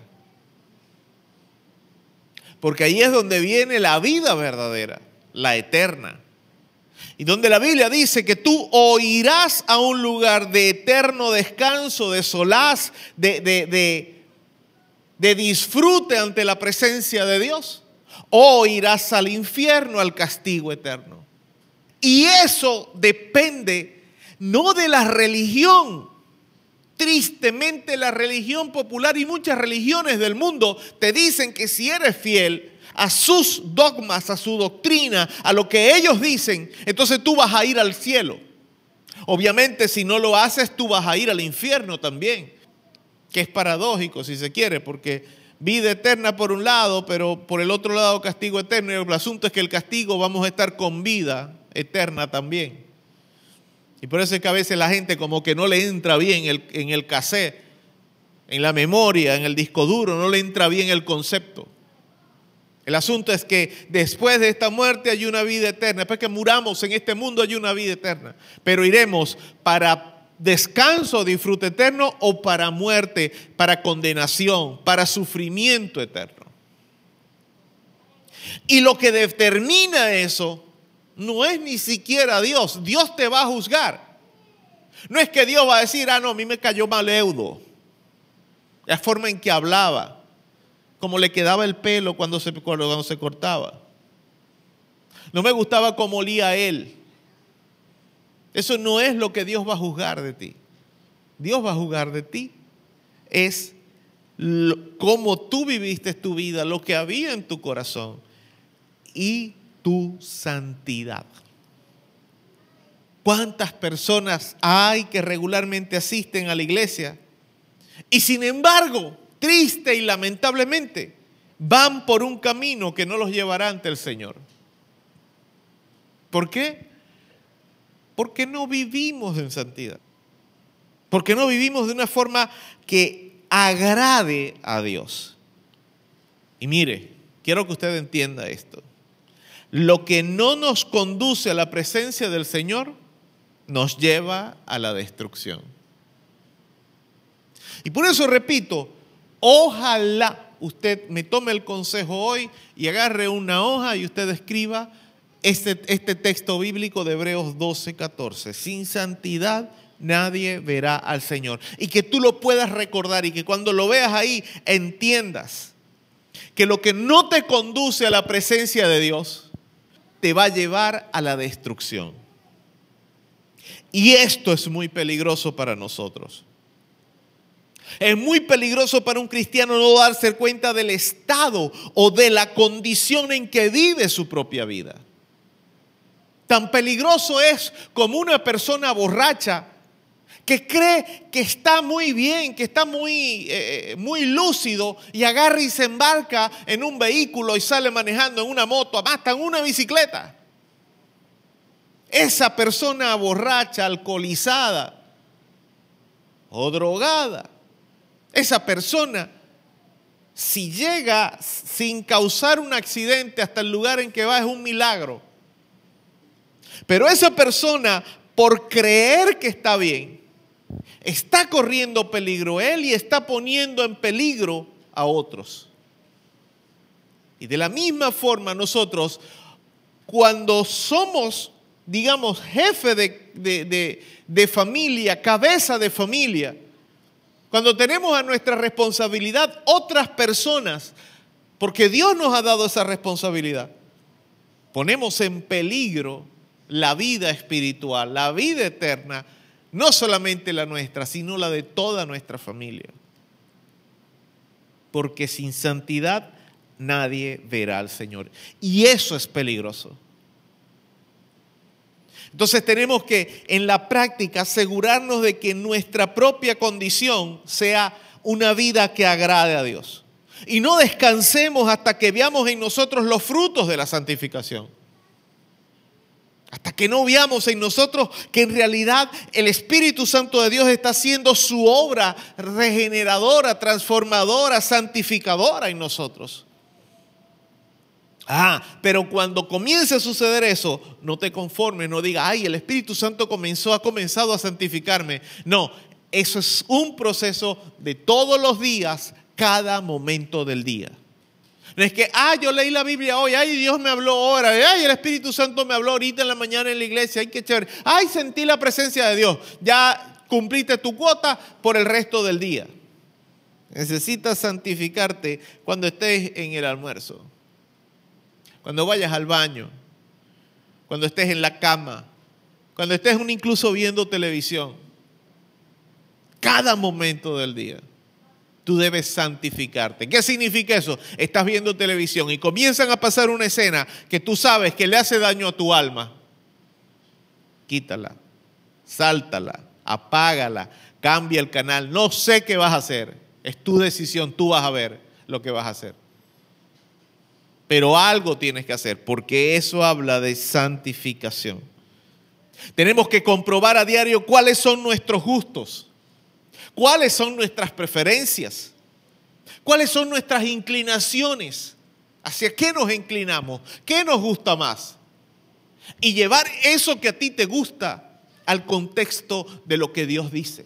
Porque ahí es donde viene la vida verdadera, la eterna. Y donde la Biblia dice que tú o irás a un lugar de eterno descanso, de solaz, de disfrute ante la presencia de Dios, o irás al infierno, al castigo eterno. Y eso depende no de la religión, Tristemente, la religión popular y muchas religiones del mundo te dicen que si eres fiel a sus dogmas, a su doctrina, a lo que ellos dicen, entonces tú vas a ir al cielo. Obviamente, si no lo haces, tú vas a ir al infierno también, que es paradójico si se quiere, porque vida eterna por un lado, pero por el otro lado castigo eterno. Y el asunto es que el castigo vamos a estar con vida eterna también. Y por eso es que a veces la gente como que no le entra bien en el cassette, en la memoria, en el disco duro, no le entra bien el concepto. El asunto es que después de esta muerte hay una vida eterna. Después que muramos en este mundo hay una vida eterna. Pero iremos para descanso, disfrute eterno, o para muerte, para condenación, para sufrimiento eterno. Y lo que determina eso no es ni siquiera Dios. Dios te va a juzgar. No es que Dios va a decir, no, a mí me cayó mal Eudo. La forma en que hablaba, como le quedaba el pelo cuando se cortaba. No me gustaba cómo olía él. Eso no es lo que Dios va a juzgar de ti. Dios va a juzgar de ti. Es cómo tú viviste tu vida, lo que había en tu corazón y tu santidad. ¿Cuántas personas hay que regularmente asisten a la iglesia y sin embargo, triste y lamentablemente, van por un camino que no los llevará ante el Señor? ¿Por qué? Porque no vivimos en santidad. Porque no vivimos de una forma que agrade a Dios. Y mire, quiero que usted entienda esto. Lo que no nos conduce a la presencia del Señor nos lleva a la destrucción. Y por eso repito, ojalá usted me tome el consejo hoy y agarre una hoja y usted escriba este texto bíblico de Hebreos 12:14. Sin santidad nadie verá al Señor. Y que tú lo puedas recordar y que cuando lo veas ahí entiendas que lo que no te conduce a la presencia de Dios te va a llevar a la destrucción. Y esto es muy peligroso para nosotros. Es muy peligroso para un cristiano no darse cuenta del estado o de la condición en que vive su propia vida. Tan peligroso es como una persona borracha que cree que está muy bien, que está muy lúcido y agarra y se embarca en un vehículo y sale manejando en una moto, hasta en una bicicleta. Esa persona borracha, alcoholizada o drogada, esa persona, si llega sin causar un accidente hasta el lugar en que va, es un milagro. Pero esa persona, por creer que está bien, está corriendo peligro él y está poniendo en peligro a otros. Y de la misma forma nosotros, cuando somos, digamos, jefe de familia, cabeza de familia, cuando tenemos a nuestra responsabilidad otras personas, porque Dios nos ha dado esa responsabilidad, ponemos en peligro la vida espiritual, la vida eterna, no solamente la nuestra, sino la de toda nuestra familia. Porque sin santidad nadie verá al Señor. Y eso es peligroso. Entonces tenemos que en la práctica asegurarnos de que nuestra propia condición sea una vida que agrade a Dios. Y no descansemos hasta que veamos en nosotros los frutos de la santificación. Hasta que no veamos en nosotros que en realidad el Espíritu Santo de Dios está haciendo su obra regeneradora, transformadora, santificadora en nosotros. Pero cuando comience a suceder eso, no te conformes, no digas, el Espíritu Santo ha comenzado a santificarme. No, eso es un proceso de todos los días, cada momento del día. No es que, yo leí la Biblia hoy, Dios me habló ahora, el Espíritu Santo me habló ahorita en la mañana en la iglesia, qué chévere. Sentí la presencia de Dios. Ya cumpliste tu cuota por el resto del día. Necesitas santificarte cuando estés en el almuerzo, cuando vayas al baño, cuando estés en la cama, cuando estés incluso viendo televisión. Cada momento del día. Tú debes santificarte. ¿Qué significa eso? Estás viendo televisión y comienzan a pasar una escena que tú sabes que le hace daño a tu alma. Quítala, sáltala, apágala, cambia el canal. No sé qué vas a hacer. Es tu decisión, tú vas a ver lo que vas a hacer. Pero algo tienes que hacer, porque eso habla de santificación. Tenemos que comprobar a diario cuáles son nuestros gustos. ¿Cuáles son nuestras preferencias? ¿Cuáles son nuestras inclinaciones? ¿Hacia qué nos inclinamos? ¿Qué nos gusta más? Y llevar eso que a ti te gusta al contexto de lo que Dios dice.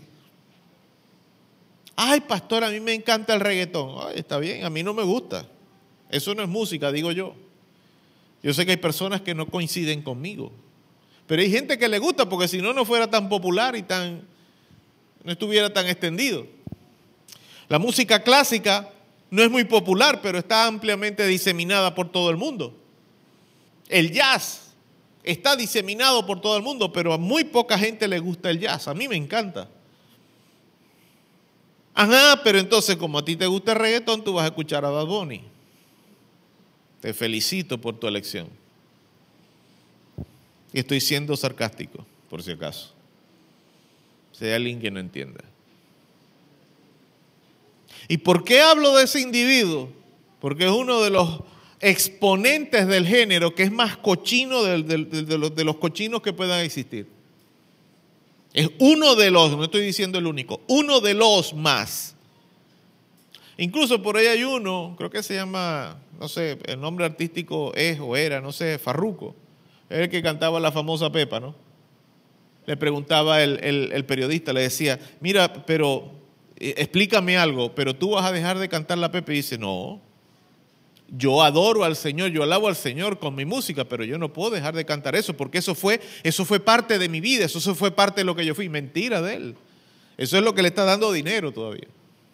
Ay, pastor, a mí me encanta el reggaetón. Ay, está bien, a mí no me gusta. Eso no es música, digo yo. Yo sé que hay personas que no coinciden conmigo. Pero hay gente que le gusta porque si no, no fuera tan popular y no estuviera tan extendido. La música clásica no es muy popular, pero está ampliamente diseminada por todo el mundo. El jazz está diseminado por todo el mundo, pero a muy poca gente le gusta el jazz. A mí me encanta. Ajá, pero entonces como a ti te gusta el reggaetón, tú vas a escuchar a Bad Bunny. Te felicito por tu elección. Y estoy siendo sarcástico, por si acaso. Si hay alguien que no entienda. ¿Y por qué hablo de ese individuo? Porque es uno de los exponentes del género que es más cochino de los cochinos que puedan existir. Es uno de los, no estoy diciendo el único, uno de los más. Incluso por ahí hay uno, creo que se llama, no sé, el nombre artístico es o era, no sé, Farruko. Es el que cantaba la famosa Pepa, ¿no? Le preguntaba el periodista, le decía, mira, pero explícame algo, pero tú vas a dejar de cantar la Pepa. Y dice, no, yo adoro al Señor, yo alabo al Señor con mi música, pero yo no puedo dejar de cantar eso, porque eso fue parte de mi vida, eso fue parte de lo que yo fui. Mentira de él. Eso es lo que le está dando dinero todavía.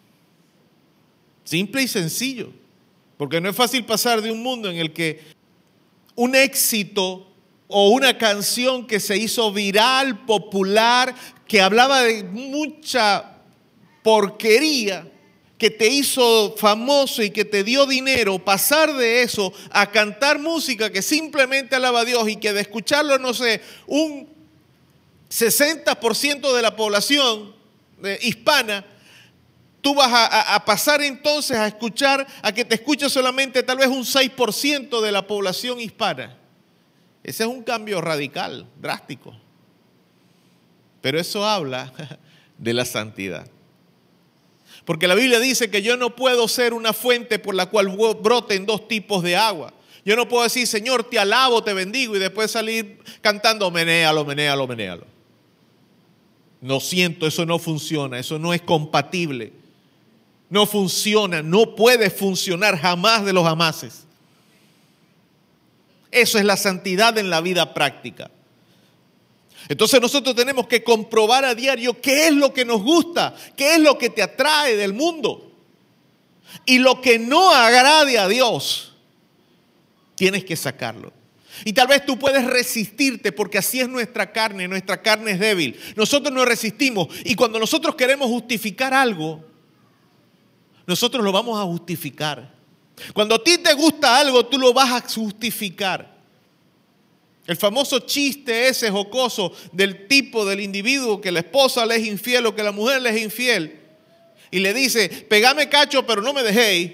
Simple y sencillo. Porque no es fácil pasar de un mundo en el que un éxito o una canción que se hizo viral, popular, que hablaba de mucha porquería, que te hizo famoso y que te dio dinero, pasar de eso a cantar música que simplemente alaba a Dios y que de escucharlo, no sé, un 60% de la población hispana, tú vas a pasar entonces a escuchar, a que te escuche solamente tal vez un 6% de la población hispana. Ese es un cambio radical, drástico. Pero eso habla de la santidad. Porque la Biblia dice que yo no puedo ser una fuente por la cual broten dos tipos de agua. Yo no puedo decir, Señor, te alabo, te bendigo, y después salir cantando, menéalo, menéalo, menéalo. No siento, eso no funciona, eso no es compatible. No funciona, no puede funcionar jamás de los jamases. Eso es la santidad en la vida práctica. Entonces nosotros tenemos que comprobar a diario qué es lo que nos gusta, qué es lo que te atrae del mundo. Y lo que no agrade a Dios, tienes que sacarlo. Y tal vez tú puedes resistirte porque así es nuestra carne es débil. Nosotros nos resistimos y cuando nosotros queremos justificar algo, nosotros lo vamos a justificar. Cuando a ti te gusta algo, tú lo vas a justificar. El famoso chiste ese jocoso del tipo, del individuo que la esposa le es infiel o que la mujer le es infiel y le dice, pegame cacho pero no me dejéis.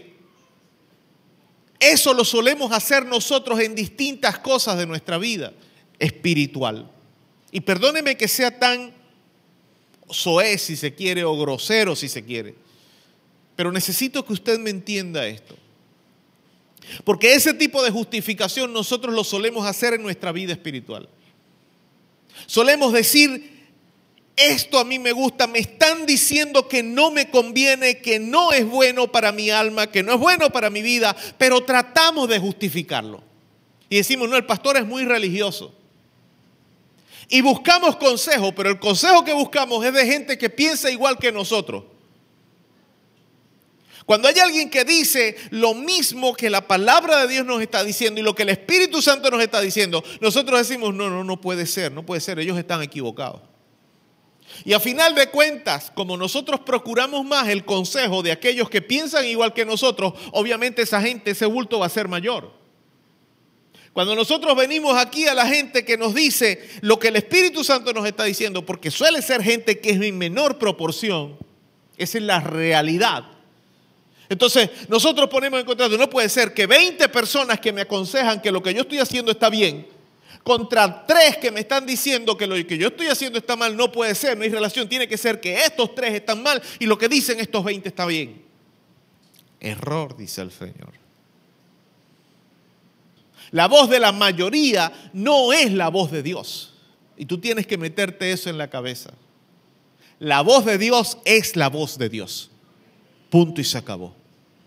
Eso lo solemos hacer nosotros en distintas cosas de nuestra vida espiritual. Y perdóneme que sea tan soez si se quiere o grosero si se quiere, pero necesito que usted me entienda esto. Porque ese tipo de justificación nosotros lo solemos hacer en nuestra vida espiritual. Solemos decir, esto a mí me gusta, me están diciendo que no me conviene, que no es bueno para mi alma, que no es bueno para mi vida, pero tratamos de justificarlo. Y decimos, no, el pastor es muy religioso. Y buscamos consejo, pero el consejo que buscamos es de gente que piensa igual que nosotros. Cuando hay alguien que dice lo mismo que la palabra de Dios nos está diciendo y lo que el Espíritu Santo nos está diciendo, nosotros decimos, no puede ser, ellos están equivocados. Y a final de cuentas, como nosotros procuramos más el consejo de aquellos que piensan igual que nosotros, obviamente esa gente, ese bulto va a ser mayor. Cuando nosotros venimos aquí a la gente que nos dice lo que el Espíritu Santo nos está diciendo, porque suele ser gente que es en menor proporción, esa es la realidad. Entonces, nosotros ponemos en contraste, no puede ser que 20 personas que me aconsejan que lo que yo estoy haciendo está bien, contra 3 que me están diciendo que lo que yo estoy haciendo está mal. No puede ser, no hay relación. Tiene que ser que estos 3 están mal y lo que dicen estos 20 está bien. Error, dice el Señor. La voz de la mayoría no es la voz de Dios. Y tú tienes que meterte eso en la cabeza. La voz de Dios es la voz de Dios. Punto y se acabó.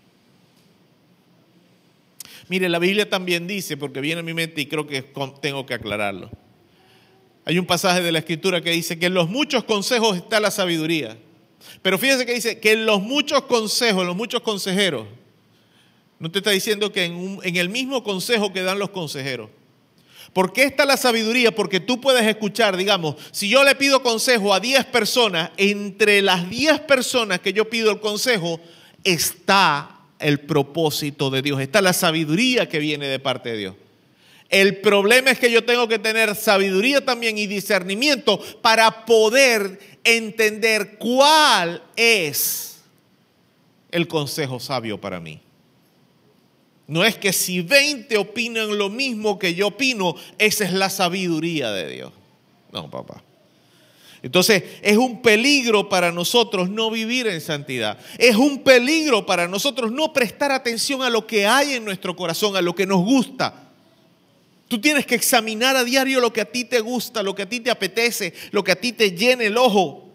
Mire, la Biblia también dice, porque viene a mi mente y creo que tengo que aclararlo. Hay un pasaje de la Escritura que dice que en los muchos consejos está la sabiduría. Pero fíjense que dice que en los muchos consejos, en los muchos consejeros, no te está diciendo que en el mismo consejo que dan los consejeros. ¿Por qué está la sabiduría? Porque tú puedes escuchar, digamos, si yo le pido consejo a 10 personas, entre las 10 personas que yo pido el consejo, está el propósito de Dios, está la sabiduría que viene de parte de Dios. El problema es que yo tengo que tener sabiduría también y discernimiento para poder entender cuál es el consejo sabio para mí. No es que si 20 opinan lo mismo que yo opino, esa es la sabiduría de Dios. No, papá. Entonces, es un peligro para nosotros no vivir en santidad. Es un peligro para nosotros no prestar atención a lo que hay en nuestro corazón, a lo que nos gusta. Tú tienes que examinar a diario lo que a ti te gusta, lo que a ti te apetece, lo que a ti te llena el ojo.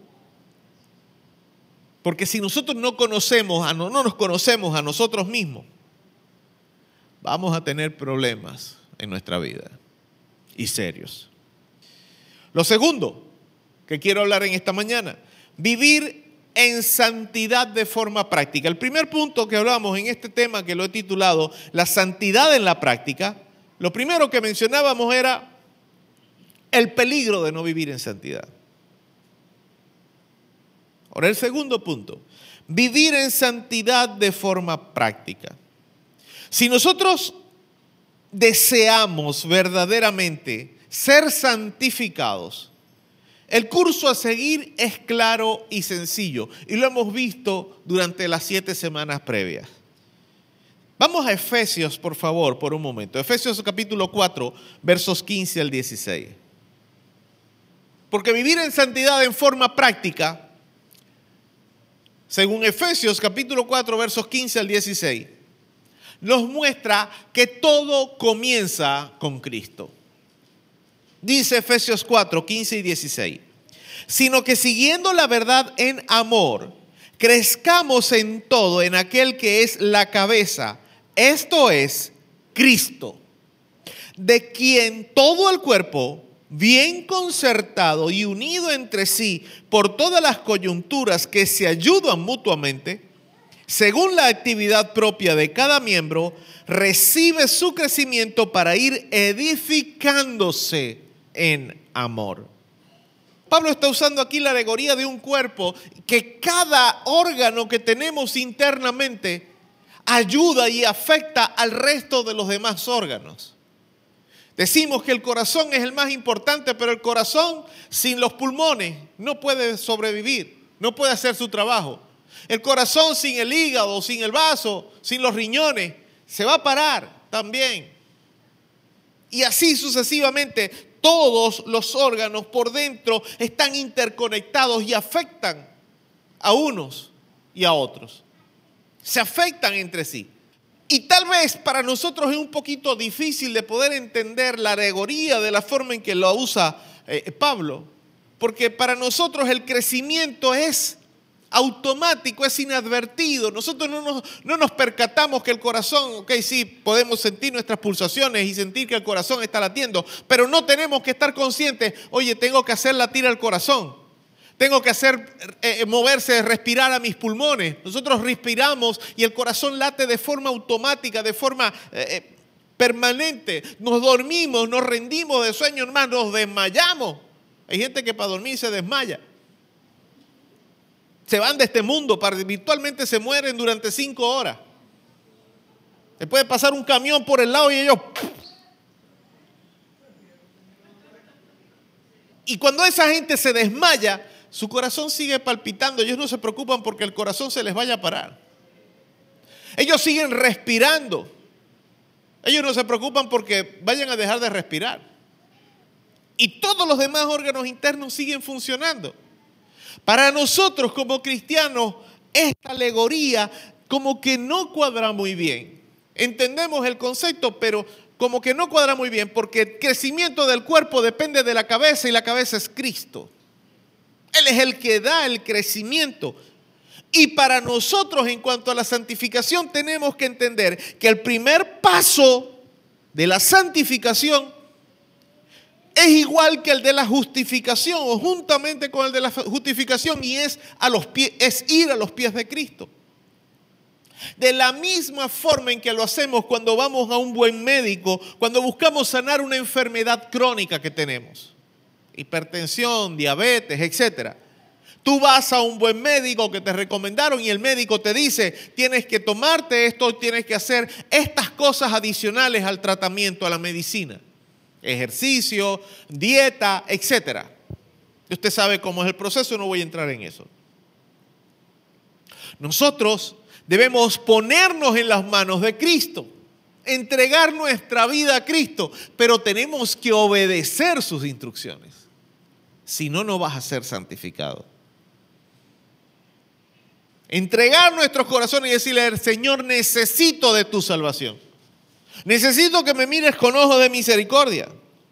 Porque si nosotros no nos conocemos a nosotros mismos, vamos a tener problemas en nuestra vida, y serios. Lo segundo que quiero hablar en esta mañana, vivir en santidad de forma práctica. El primer punto que hablamos en este tema, que lo he titulado La santidad en la práctica, lo primero que mencionábamos era el peligro de no vivir en santidad. Ahora el segundo punto, vivir en santidad de forma práctica. Si nosotros deseamos verdaderamente ser santificados, el curso a seguir es claro y sencillo, y lo hemos visto durante las 7 semanas previas. Vamos a Efesios, por favor, por un momento. Efesios capítulo 4, versos 15 al 16. Porque vivir en santidad en forma práctica, según Efesios capítulo 4, versos 15 al 16, nos muestra que todo comienza con Cristo. Dice Efesios 4, 15 y 16, sino que siguiendo la verdad en amor, crezcamos en todo en aquel que es la cabeza, esto es Cristo, de quien todo el cuerpo, bien concertado y unido entre sí por todas las coyunturas que se ayudan mutuamente, según la actividad propia de cada miembro, recibe su crecimiento para ir edificándose en amor. Pablo está usando aquí la alegoría de un cuerpo que cada órgano que tenemos internamente ayuda y afecta al resto de los demás órganos. Decimos que el corazón es el más importante, pero el corazón sin los pulmones no puede sobrevivir, no puede hacer su trabajo. El corazón sin el hígado, sin el vaso, sin los riñones, se va a parar también. Y así sucesivamente, todos los órganos por dentro están interconectados y afectan a unos y a otros. Se afectan entre sí. Y tal vez para nosotros es un poquito difícil de poder entender la alegoría de la forma en que lo usa Pablo. Porque para nosotros el crecimiento es automático, es inadvertido. Nosotros no nos percatamos que el corazón, ok, sí, podemos sentir nuestras pulsaciones y sentir que el corazón está latiendo, pero no tenemos que estar conscientes, oye, tengo que hacer latir al corazón, tengo que hacer moverse, respirar a mis pulmones. Nosotros respiramos y el corazón late de forma automática, de forma permanente. Nos dormimos, nos rendimos de sueño, hermano, nos desmayamos. Hay gente que para dormir se desmaya. se van de este mundo, virtualmente se mueren durante 5 horas. Se puede pasar un camión por el lado y ellos... Y cuando esa gente se desmaya, su corazón sigue palpitando. Ellos no se preocupan porque el corazón se les vaya a parar. Ellos siguen respirando. Ellos no se preocupan porque vayan a dejar de respirar. Y todos los demás órganos internos siguen funcionando. Para nosotros como cristianos, esta alegoría como que no cuadra muy bien. Entendemos el concepto, pero como que no cuadra muy bien, porque el crecimiento del cuerpo depende de la cabeza y la cabeza es Cristo. Él es el que da el crecimiento. Y para nosotros, en cuanto a la santificación, tenemos que entender que el primer paso de la santificación es igual que el de la justificación, o juntamente con el de la justificación, y es ir a los pies de Cristo. De la misma forma en que lo hacemos cuando vamos a un buen médico, cuando buscamos sanar una enfermedad crónica que tenemos, hipertensión, diabetes, etc. Tú vas a un buen médico que te recomendaron y el médico te dice, tienes que tomarte esto, tienes que hacer estas cosas adicionales al tratamiento, a la medicina. Ejercicio, dieta, etc. Usted sabe cómo es el proceso, no voy a entrar en eso. Nosotros debemos ponernos en las manos de Cristo, entregar nuestra vida a Cristo, pero tenemos que obedecer sus instrucciones. Si no, no vas a ser santificado. Entregar nuestros corazones y decirle, Señor, necesito de tu salvación. Necesito que me mires con ojos de misericordia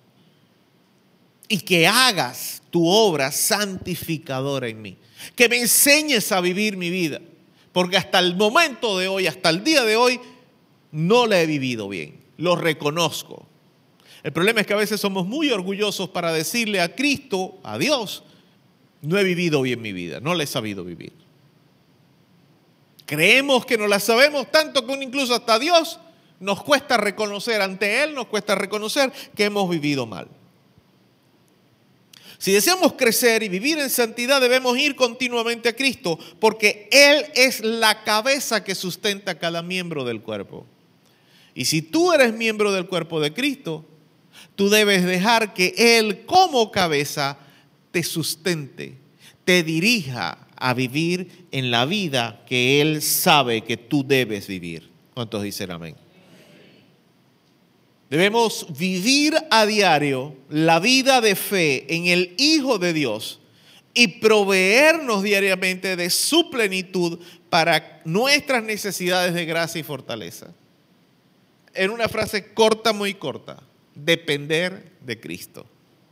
y que hagas tu obra santificadora en mí. Que me enseñes a vivir mi vida. Porque hasta el momento de hoy, hasta el día de hoy, no la he vivido bien. Lo reconozco. El problema es que a veces somos muy orgullosos para decirle a Cristo, a Dios, no he vivido bien mi vida, no la he sabido vivir. Creemos que no la sabemos tanto que incluso hasta Dios nos cuesta reconocer, ante Él nos cuesta reconocer que hemos vivido mal. Si deseamos crecer y vivir en santidad, debemos ir continuamente a Cristo, porque Él es la cabeza que sustenta a cada miembro del cuerpo. Y si tú eres miembro del cuerpo de Cristo, tú debes dejar que Él como cabeza te sustente, te dirija a vivir en la vida que Él sabe que tú debes vivir. ¿Cuántos dicen amén? Debemos vivir a diario la vida de fe en el Hijo de Dios y proveernos diariamente de su plenitud para nuestras necesidades de gracia y fortaleza. En una frase corta, muy corta, depender de Cristo.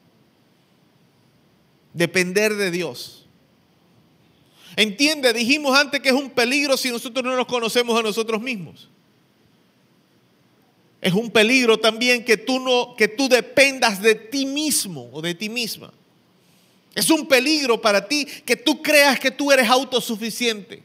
Depender de Dios. Entiende, dijimos antes que es un peligro si nosotros no nos conocemos a nosotros mismos. Es un peligro también que tú dependas de ti mismo o de ti misma. Es un peligro para ti que tú creas que tú eres autosuficiente.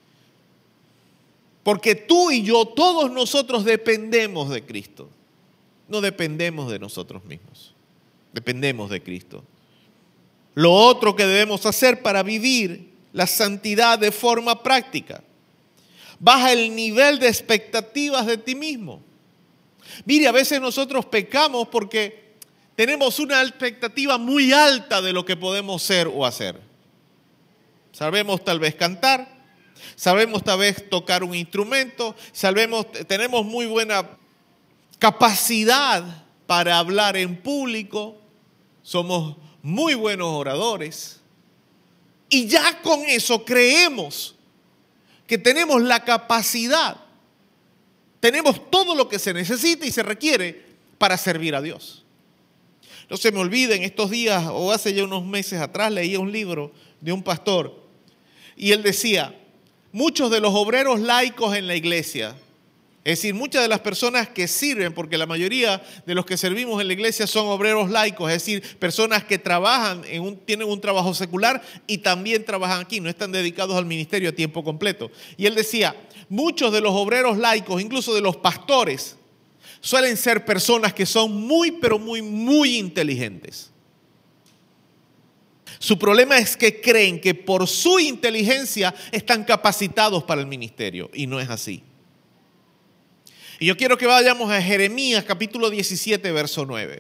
Porque tú y yo, todos nosotros dependemos de Cristo. No dependemos de nosotros mismos. Dependemos de Cristo. Lo otro que debemos hacer para vivir la santidad de forma práctica. Baja el nivel de expectativas de ti mismo. Mire, a veces nosotros pecamos porque tenemos una expectativa muy alta de lo que podemos ser o hacer. Sabemos tal vez cantar, sabemos tal vez tocar un instrumento, tenemos muy buena capacidad para hablar en público, somos muy buenos oradores. Y ya con eso creemos que tenemos la capacidad. Tenemos todo lo que se necesita y se requiere para servir a Dios. No se me olviden, estos días o hace ya unos meses atrás leí un libro de un pastor y él decía, muchos de los obreros laicos en la iglesia, es decir, muchas de las personas que sirven, porque la mayoría de los que servimos en la iglesia son obreros laicos, es decir, personas que trabajan, tienen un trabajo secular y también trabajan aquí, no están dedicados al ministerio a tiempo completo. Y él decía, muchos de los obreros laicos, incluso de los pastores, suelen ser personas que son muy, pero muy, muy inteligentes. Su problema es que creen que por su inteligencia están capacitados para el ministerio, y no es así. Y yo quiero que vayamos a Jeremías capítulo 17, verso 9.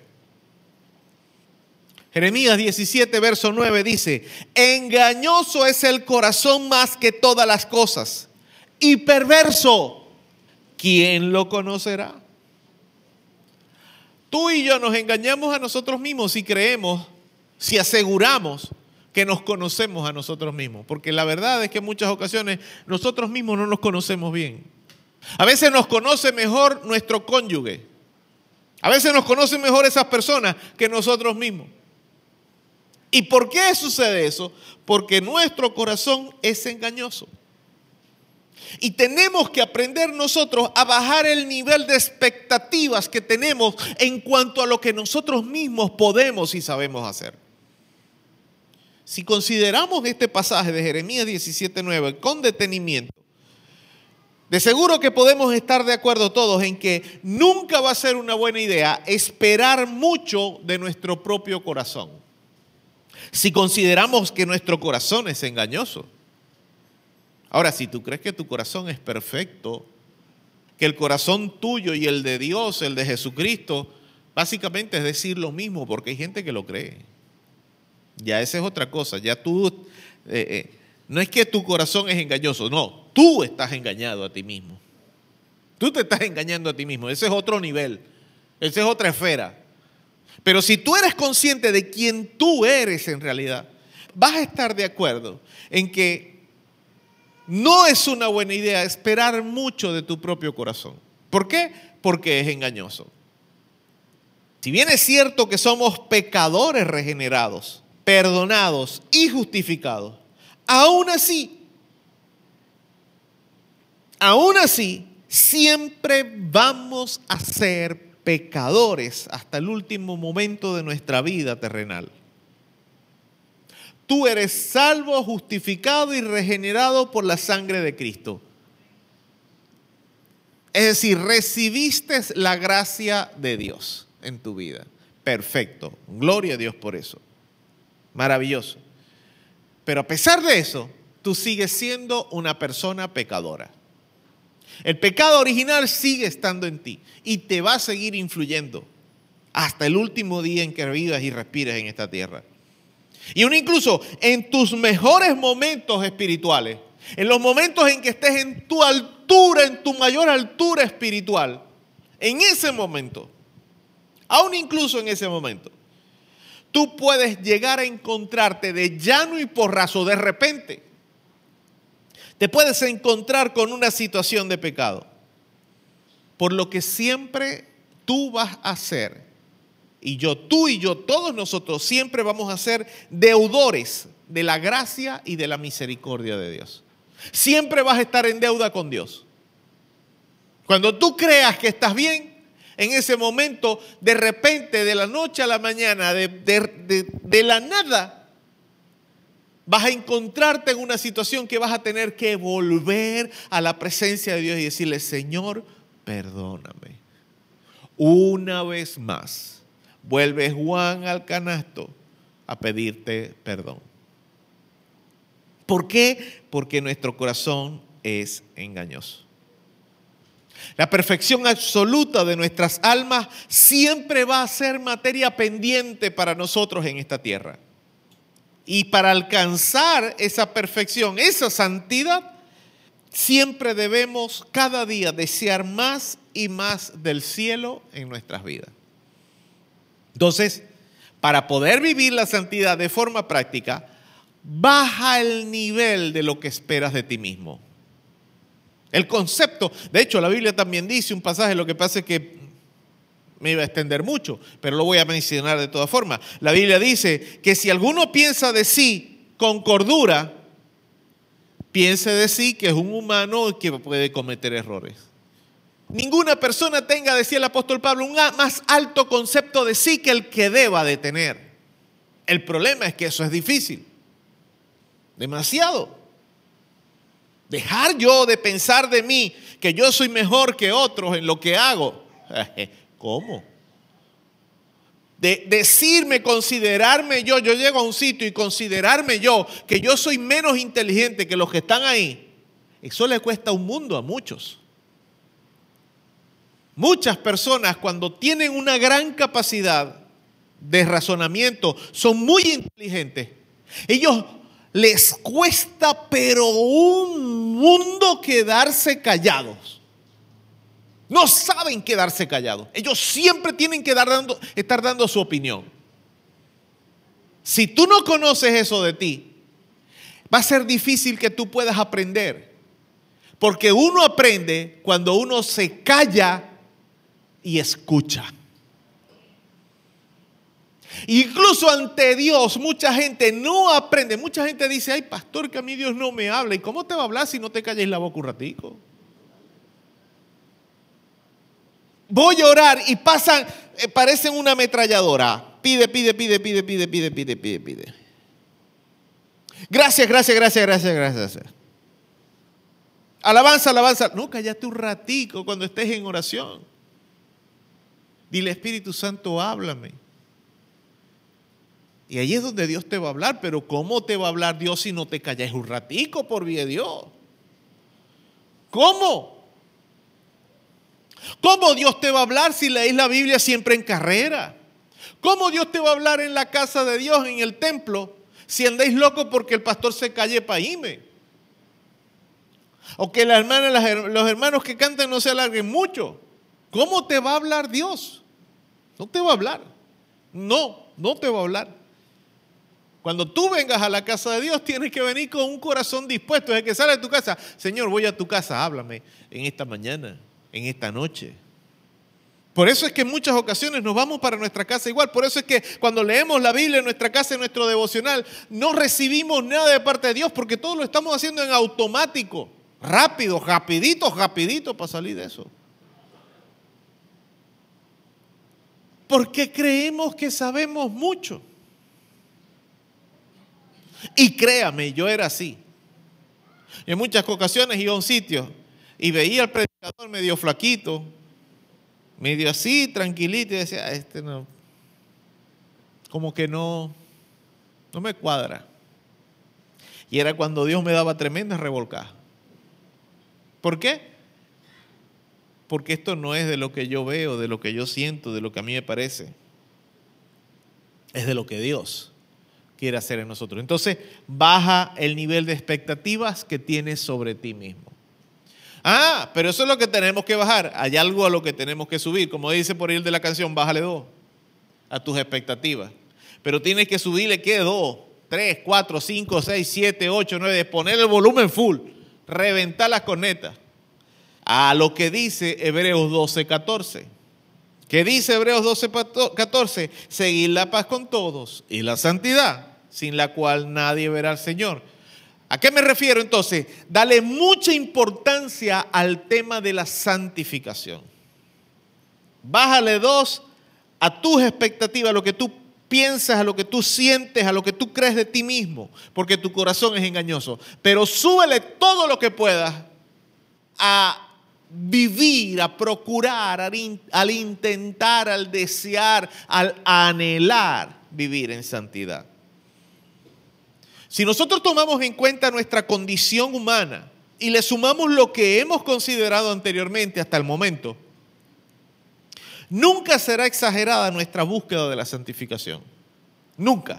Jeremías 17, verso 9 dice: engañoso es el corazón más que todas las cosas, y perverso, ¿quién lo conocerá? Tú y yo nos engañamos a nosotros mismos si creemos, si aseguramos que nos conocemos a nosotros mismos. Porque la verdad es que en muchas ocasiones nosotros mismos no nos conocemos bien. A veces nos conoce mejor nuestro cónyuge. A veces nos conocen mejor esas personas que nosotros mismos. ¿Y por qué sucede eso? Porque nuestro corazón es engañoso. Y tenemos que aprender nosotros a bajar el nivel de expectativas que tenemos en cuanto a lo que nosotros mismos podemos y sabemos hacer. Si consideramos este pasaje de Jeremías 17:9 con detenimiento, de seguro que podemos estar de acuerdo todos en que nunca va a ser una buena idea esperar mucho de nuestro propio corazón. Si consideramos que nuestro corazón es engañoso. Ahora, si tú crees que tu corazón es perfecto, que el corazón tuyo y el de Dios, el de Jesucristo, básicamente es decir lo mismo, porque hay gente que lo cree. Ya esa es otra cosa. Ya tú, no es que tu corazón es engañoso, no, tú estás engañado a ti mismo. Tú te estás engañando a ti mismo. Ese es otro nivel, esa es otra esfera. Pero si tú eres consciente de quién tú eres en realidad, vas a estar de acuerdo en que no es una buena idea esperar mucho de tu propio corazón. ¿Por qué? Porque es engañoso. Si bien es cierto que somos pecadores regenerados, perdonados y justificados, aún así, siempre vamos a ser pecadores hasta el último momento de nuestra vida terrenal. Tú eres salvo, justificado y regenerado por la sangre de Cristo. Es decir, recibiste la gracia de Dios en tu vida. Perfecto. Gloria a Dios por eso. Maravilloso. Pero a pesar de eso, tú sigues siendo una persona pecadora. El pecado original sigue estando en ti y te va a seguir influyendo hasta el último día en que vivas y respires en esta tierra. Y aún incluso en tus mejores momentos espirituales, en los momentos en que estés en tu altura, en tu mayor altura espiritual, en ese momento, aún incluso en ese momento, tú puedes llegar a encontrarte de llano y porrazo de repente. Te puedes encontrar con una situación de pecado, por lo que siempre tú vas a hacer. Y yo, tú y yo, todos nosotros siempre vamos a ser deudores de la gracia y de la misericordia de Dios. Siempre vas a estar en deuda con Dios. Cuando tú creas que estás bien, en ese momento, de repente, de la noche a la mañana, de la nada, vas a encontrarte en una situación que vas a tener que volver a la presencia de Dios y decirle: Señor, perdóname. Una vez más. Vuelve Juan al canasto a pedirte perdón. ¿Por qué? Porque nuestro corazón es engañoso. La perfección absoluta de nuestras almas siempre va a ser materia pendiente para nosotros en esta tierra. Y para alcanzar esa perfección, esa santidad, siempre debemos cada día desear más y más del cielo en nuestras vidas. Entonces, para poder vivir la santidad de forma práctica, baja el nivel de lo que esperas de ti mismo. El concepto, de hecho la Biblia también dice un pasaje, lo que pasa es que me iba a extender mucho, pero lo voy a mencionar de todas formas. La Biblia dice que si alguno piensa de sí con cordura, piense de sí que es un humano y que puede cometer errores. Ninguna persona tenga, decía el apóstol Pablo, un más alto concepto de sí que el que deba de tener. El problema es que eso es difícil. Demasiado. Dejar yo de pensar de mí que yo soy mejor que otros en lo que hago. ¿Cómo? de decirme, considerarme yo llego a un sitio y considerarme yo, que yo soy menos inteligente que los que están ahí, eso le cuesta un mundo a muchos. Muchas personas cuando tienen una gran capacidad de razonamiento, son muy inteligentes. Ellos les cuesta pero un mundo quedarse callados. No saben quedarse callados. Ellos siempre tienen que estar dando su opinión. Si tú no conoces eso de ti, va a ser difícil que tú puedas aprender. Porque uno aprende cuando uno se calla y escucha. Incluso ante Dios mucha gente no aprende. Mucha gente dice, ay pastor, que a mí Dios no me habla. ¿Y cómo te va a hablar si no te calles la boca un ratico? Voy a orar y parecen una ametralladora. Pide. Gracias. Alabanza. No, cállate un ratico cuando estés en oración. Dile, Espíritu Santo, háblame. Y ahí es donde Dios te va a hablar. Pero ¿cómo te va a hablar Dios si no te callas un ratico, por vida de Dios? ¿Cómo? ¿Cómo Dios te va a hablar si lees la Biblia siempre en carrera? ¿Cómo Dios te va a hablar en la casa de Dios, en el templo, si andáis locos porque el pastor se calle paíme? O que las hermanas, los hermanos que cantan no se alarguen mucho. ¿Cómo te va a hablar Dios? No te va a hablar. No te va a hablar. Cuando tú vengas a la casa de Dios, tienes que venir con un corazón dispuesto. Desde que sales de tu casa, Señor, voy a tu casa, háblame en esta mañana, en esta noche. Por eso es que en muchas ocasiones nos vamos para nuestra casa igual. Por eso es que cuando leemos la Biblia en nuestra casa, en nuestro devocional, no recibimos nada de parte de Dios porque todo lo estamos haciendo en automático. Rapidito para salir de eso. Porque creemos que sabemos mucho. Y créame, yo era así. En muchas ocasiones iba a un sitio y veía al predicador medio flaquito, medio así, tranquilito, y decía, no, como que no me cuadra. Y era cuando Dios me daba tremendas revolcadas. ¿Por qué? Porque esto no es de lo que yo veo, de lo que yo siento, de lo que a mí me parece. Es de lo que Dios quiere hacer en nosotros. Entonces, baja el nivel de expectativas que tienes sobre ti mismo. Pero eso es lo que tenemos que bajar. Hay algo a lo que tenemos que subir. Como dice por ahí el de la canción, bájale 2 a tus expectativas. Pero tienes que subirle, ¿qué? 2, 3, 4, 5, 6, 7, 8, 9. Poner el volumen full. Reventar las cornetas. A lo que dice Hebreos 12:14. ¿Qué dice Hebreos 12:14? Seguir la paz con todos y la santidad, sin la cual nadie verá al Señor. ¿A qué me refiero entonces? Dale mucha importancia al tema de la santificación. Bájale 2 a tus expectativas, a lo que tú piensas, a lo que tú sientes, a lo que tú crees de ti mismo, porque tu corazón es engañoso. Pero súbele todo lo que puedas a vivir, a procurar, al intentar, al desear, al anhelar vivir en santidad. Si nosotros tomamos en cuenta nuestra condición humana y le sumamos lo que hemos considerado anteriormente hasta el momento, nunca será exagerada nuestra búsqueda de la santificación. Nunca.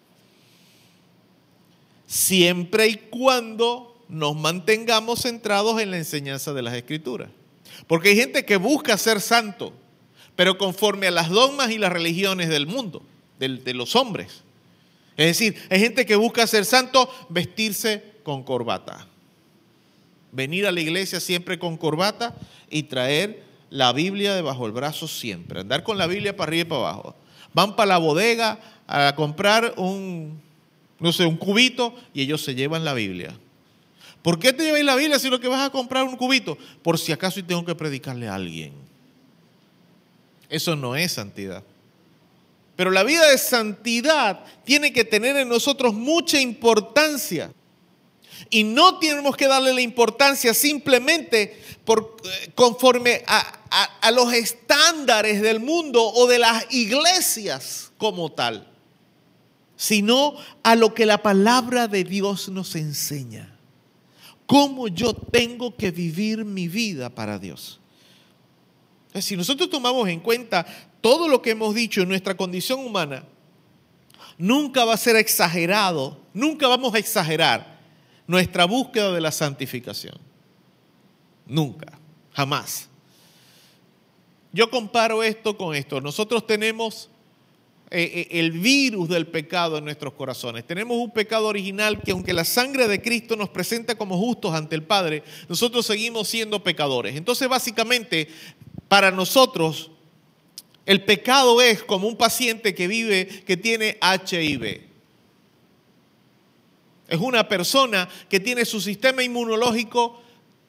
Siempre y cuando nos mantengamos centrados en la enseñanza de las Escrituras. Porque hay gente que busca ser santo, pero conforme a las dogmas y las religiones del mundo, de los hombres. Es decir, hay gente que busca ser santo, vestirse con corbata. Venir a la iglesia siempre con corbata y traer la Biblia debajo del brazo siempre. Andar con la Biblia para arriba y para abajo. Van para la bodega a comprar un cubito y ellos se llevan la Biblia. ¿Por qué te lleváis la Biblia si lo que vas a comprar un cubito? Por si acaso tengo que predicarle a alguien. Eso no es santidad. Pero la vida de santidad tiene que tener en nosotros mucha importancia. Y no tenemos que darle la importancia simplemente conforme a los estándares del mundo o de las iglesias como tal, sino a lo que la palabra de Dios nos enseña. Cómo yo tengo que vivir mi vida para Dios. Si nosotros tomamos en cuenta todo lo que hemos dicho en nuestra condición humana, nunca va a ser exagerado, nunca vamos a exagerar nuestra búsqueda de la santificación. Nunca, jamás. Yo comparo esto con esto. Nosotros tenemos el virus del pecado en nuestros corazones. Tenemos un pecado original que, aunque la sangre de Cristo nos presenta como justos ante el Padre, nosotros seguimos siendo pecadores. Entonces, básicamente, para nosotros, el pecado es como un paciente que tiene HIV. Es una persona que tiene su sistema inmunológico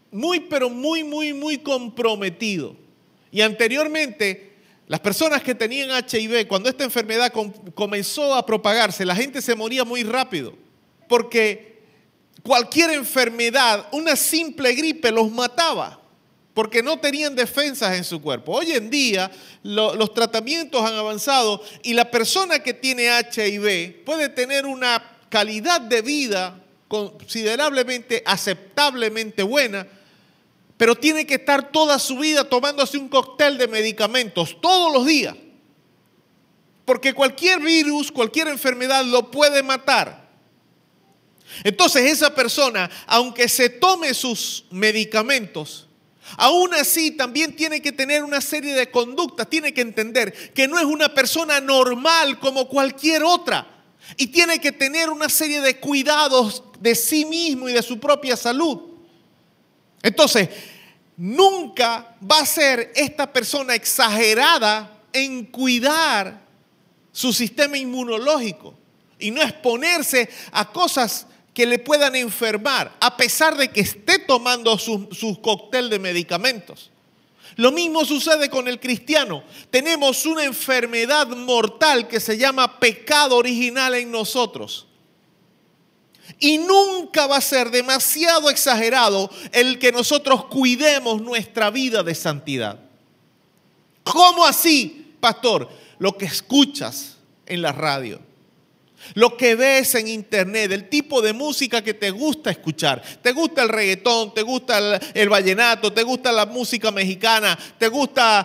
muy comprometido. Y anteriormente, las personas que tenían HIV, cuando esta enfermedad comenzó a propagarse, la gente se moría muy rápido. Porque cualquier enfermedad, una simple gripe los mataba. Porque no tenían defensas en su cuerpo. Hoy en día los tratamientos han avanzado y la persona que tiene HIV puede tener una calidad de vida considerablemente, aceptablemente buena, pero tiene que estar toda su vida tomándose un cóctel de medicamentos todos los días. Porque cualquier virus, cualquier enfermedad lo puede matar. Entonces esa persona, aunque se tome sus medicamentos, aún así también tiene que tener una serie de conductas, tiene que entender que no es una persona normal como cualquier otra. Y tiene que tener una serie de cuidados de sí mismo y de su propia salud. Entonces, nunca va a ser esta persona exagerada en cuidar su sistema inmunológico y no exponerse a cosas que le puedan enfermar, a pesar de que esté tomando su cóctel de medicamentos. Lo mismo sucede con el cristiano. Tenemos una enfermedad mortal que se llama pecado original en nosotros. Y nunca va a ser demasiado exagerado el que nosotros cuidemos nuestra vida de santidad. ¿Cómo así, pastor? Lo que escuchas en la radio, lo que ves en internet, el tipo de música que te gusta escuchar. Te gusta el reggaetón, te gusta el vallenato, te gusta la música mexicana, te gusta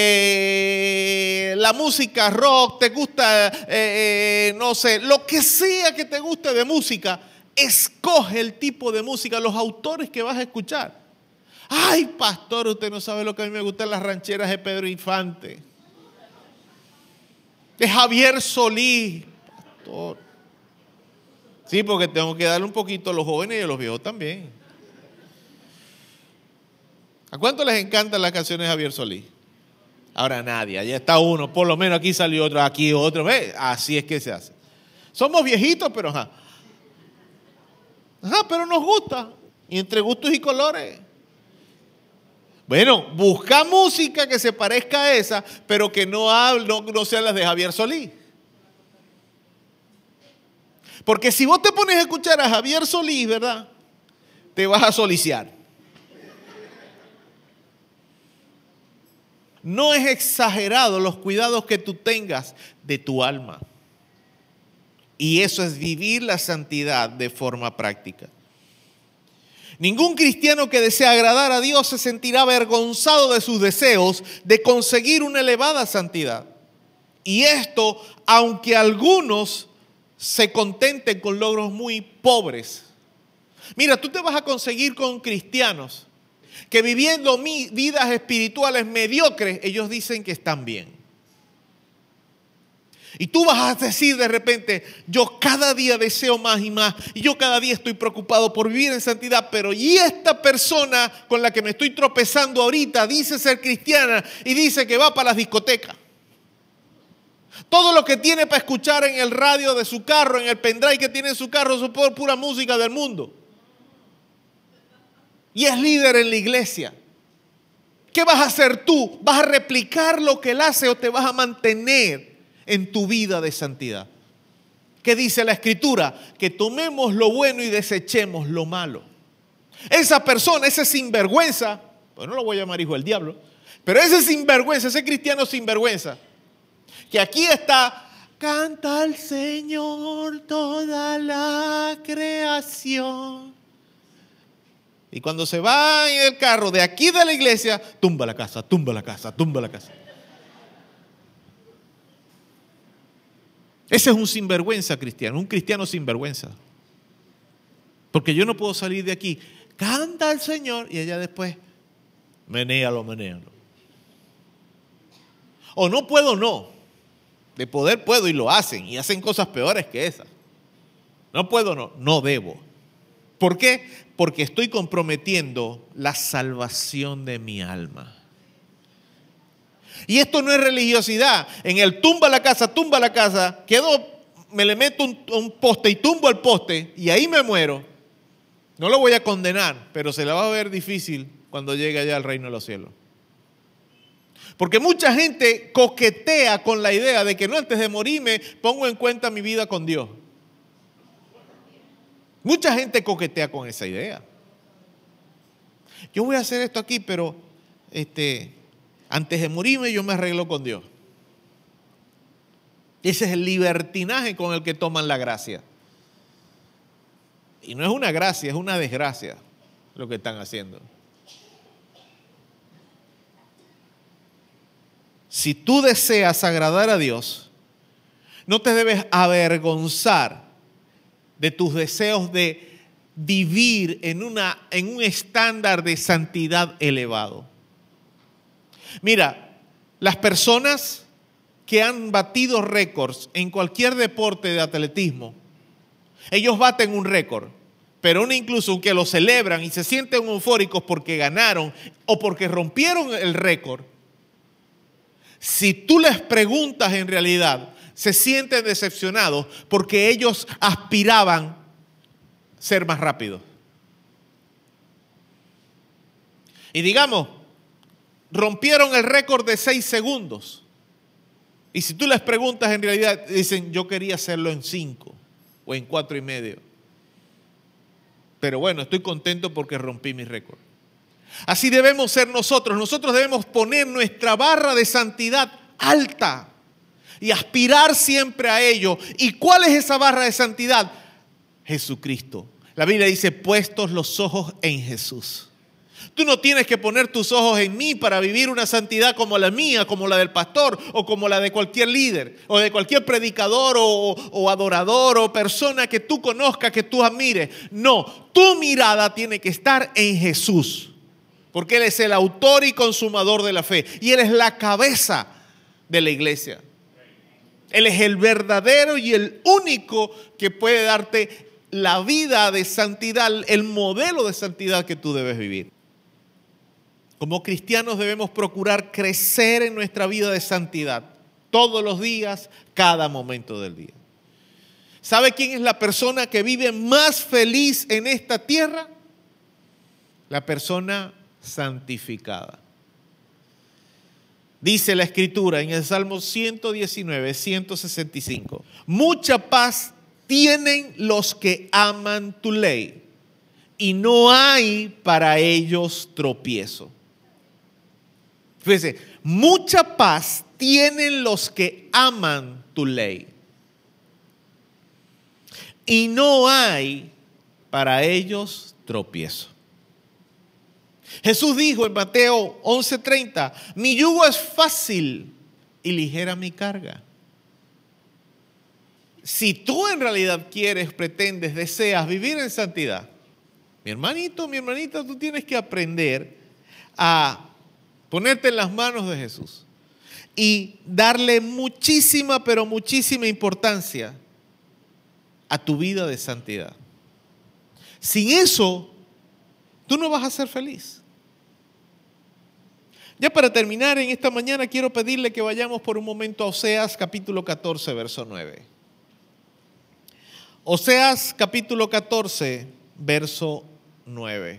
la música rock, te gusta, no sé, lo que sea que te guste de música. Escoge el tipo de música, los autores que vas a escuchar. Ay, pastor, usted no sabe lo que a mí me gustan las rancheras de Pedro Infante, de Javier Solís. Pastor. Sí, porque tengo que darle un poquito a los jóvenes y a los viejos también. ¿A cuánto les encantan las canciones de Javier Solís? Ahora nadie, allá está uno, por lo menos aquí salió otro, aquí otro. ¿Ves? Así es que se hace. Somos viejitos, pero pero nos gusta. Y entre gustos y colores. Bueno, busca música que se parezca a esa, pero que no sean las de Javier Solís. Porque si vos te pones a escuchar a Javier Solís, ¿verdad? Te vas a soliciar. No es exagerado los cuidados que tú tengas de tu alma. Y eso es vivir la santidad de forma práctica. Ningún cristiano que desea agradar a Dios se sentirá avergonzado de sus deseos de conseguir una elevada santidad. Y esto, aunque algunos se contenten con logros muy pobres. Mira, tú te vas a conseguir con cristianos que viviendo vidas espirituales mediocres, ellos dicen que están bien. Y tú vas a decir de repente, yo cada día deseo más y más, y yo cada día estoy preocupado por vivir en santidad, pero y esta persona con la que me estoy tropezando ahorita dice ser cristiana y dice que va para las discotecas. Todo lo que tiene para escuchar en el radio de su carro, en el pendrive que tiene en su carro, es pura música del mundo. Y es líder en la iglesia. ¿Qué vas a hacer tú? ¿Vas a replicar lo que él hace o te vas a mantener en tu vida de santidad? ¿Qué dice la Escritura? Que tomemos lo bueno y desechemos lo malo. Esa persona, ese sinvergüenza, pues no lo voy a llamar hijo del diablo, pero ese sinvergüenza, ese cristiano sinvergüenza, que aquí está, canta al Señor toda la creación. Y cuando se va en el carro de aquí de la iglesia, tumba la casa, tumba la casa, tumba la casa. Ese es un sinvergüenza cristiano, un cristiano sinvergüenza. Porque yo no puedo salir de aquí, canta al Señor, y ella después, menéalo, menéalo. O no puedo, no. De poder puedo y lo hacen, y hacen cosas peores que esas. No puedo, no, no debo. ¿Por qué? Porque estoy comprometiendo la salvación de mi alma. Y esto no es religiosidad. En el tumba la casa, me le meto un poste y tumbo el poste y ahí me muero. No lo voy a condenar, pero se la va a ver difícil cuando llegue allá al reino de los cielos. Porque mucha gente coquetea con la idea de que no, antes de morirme pongo en cuenta mi vida con Dios. Mucha gente coquetea con esa idea. Yo voy a hacer esto aquí, pero antes de morirme yo me arreglo con Dios. Ese es el libertinaje con el que toman la gracia. Y no es una gracia, es una desgracia lo que están haciendo. Si tú deseas agradar a Dios, no te debes avergonzar de tus deseos de vivir en un estándar de santidad elevado. Mira, las personas que han batido récords en cualquier deporte de atletismo, ellos baten un récord, pero incluso que lo celebran y se sienten eufóricos porque ganaron o porque rompieron el récord. Si tú les preguntas en realidad, se sienten decepcionados porque ellos aspiraban ser más rápidos. Y digamos, rompieron el récord de 6 segundos. Y si tú les preguntas en realidad, dicen, yo quería hacerlo en 5 o en 4.5. Pero bueno, estoy contento porque rompí mi récord. Así debemos ser nosotros. Nosotros debemos poner nuestra barra de santidad alta y aspirar siempre a ello. ¿Y cuál es esa barra de santidad? Jesucristo. La Biblia dice, puestos los ojos en Jesús. Tú no tienes que poner tus ojos en mí para vivir una santidad como la mía, como la del pastor o como la de cualquier líder o de cualquier predicador o adorador o persona que tú conozcas, que tú admires. No, tu mirada tiene que estar en Jesús, porque Él es el autor y consumador de la fe y Él es la cabeza de la iglesia. Él es el verdadero y el único que puede darte la vida de santidad, el modelo de santidad que tú debes vivir. Como cristianos debemos procurar crecer en nuestra vida de santidad todos los días, cada momento del día. ¿Sabe quién es la persona que vive más feliz en esta tierra? La persona santificada. Dice la Escritura en el Salmo 119, 165. Mucha paz tienen los que aman tu ley y no hay para ellos tropiezo. Fíjense, mucha paz tienen los que aman tu ley y no hay para ellos tropiezo. Jesús dijo en Mateo 11:30, mi yugo es fácil y ligera mi carga. Si tú en realidad quieres, pretendes, deseas vivir en santidad, mi hermanito, mi hermanita, tú tienes que aprender a ponerte en las manos de Jesús y darle muchísima, pero muchísima importancia a tu vida de santidad. Sin eso, tú no vas a ser feliz. Ya para terminar en esta mañana quiero pedirle que vayamos por un momento a Oseas capítulo 14, verso 9. Oseas capítulo 14, verso 9.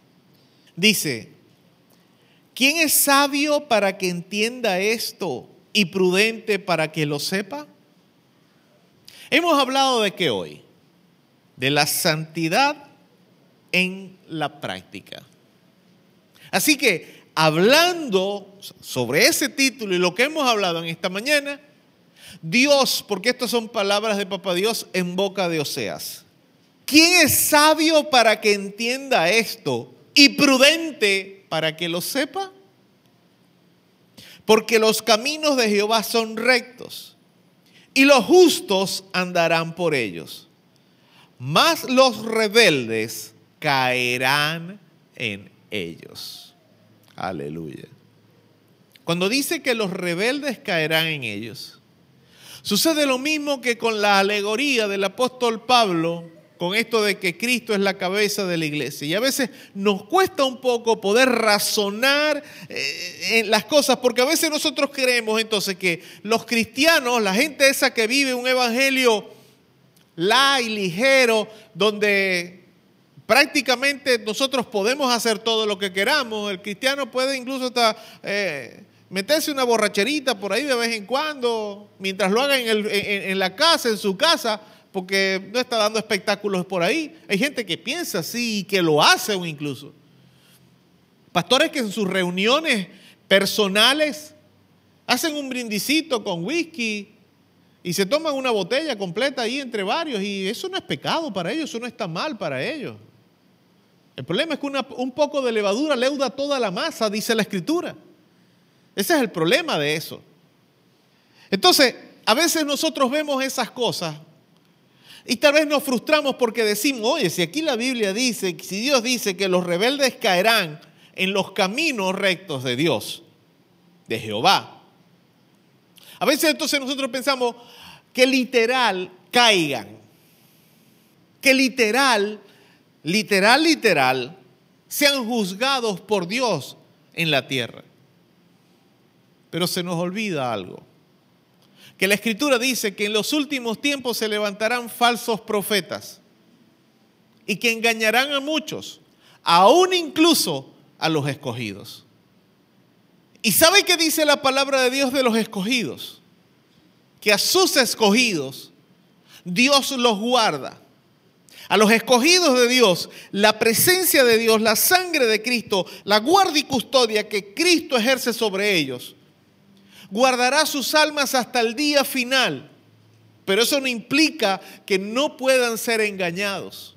Dice, ¿quién es sabio para que entienda esto? y prudente para que lo sepa? Hemos hablado de qué hoy? De la santidad en la práctica. Así que, hablando sobre ese título y lo que hemos hablado en esta mañana, Dios, porque estas son palabras de Papá Dios en boca de Oseas. ¿Quién es sabio para que entienda esto y prudente para que lo sepa? Porque los caminos de Jehová son rectos y los justos andarán por ellos, mas los rebeldes caerán en ellos. Aleluya. Cuando dice que los rebeldes caerán en ellos, sucede lo mismo que con la alegoría del apóstol Pablo, con esto de que Cristo es la cabeza de la iglesia. Y a veces nos cuesta un poco poder razonar en las cosas, porque a veces nosotros creemos entonces que los cristianos, la gente esa que vive un evangelio light, ligero, donde prácticamente nosotros podemos hacer todo lo que queramos. El cristiano puede incluso hasta meterse una borracherita por ahí de vez en cuando, mientras lo haga en la casa, en su casa, porque no está dando espectáculos por ahí. Hay gente que piensa así y que lo hace incluso. Pastores que en sus reuniones personales hacen un brindicito con whisky y se toman una botella completa ahí entre varios, y eso no es pecado para ellos, eso no está mal para ellos. El problema es que un poco de levadura leuda toda la masa, dice la Escritura. Ese es el problema de eso. Entonces, a veces nosotros vemos esas cosas y tal vez nos frustramos porque decimos, oye, si aquí la Biblia dice, si Dios dice que los rebeldes caerán en los caminos rectos de Dios, de Jehová. A veces entonces nosotros pensamos que literal caigan, que literal sean juzgados por Dios en la tierra. Pero se nos olvida algo, que la Escritura dice que en los últimos tiempos se levantarán falsos profetas y que engañarán a muchos, aún incluso a los escogidos. ¿Y sabe qué dice la palabra de Dios de los escogidos? Que a sus escogidos Dios los guarda. A los escogidos de Dios, la presencia de Dios, la sangre de Cristo, la guarda y custodia que Cristo ejerce sobre ellos, guardará sus almas hasta el día final. Pero eso no implica que no puedan ser engañados.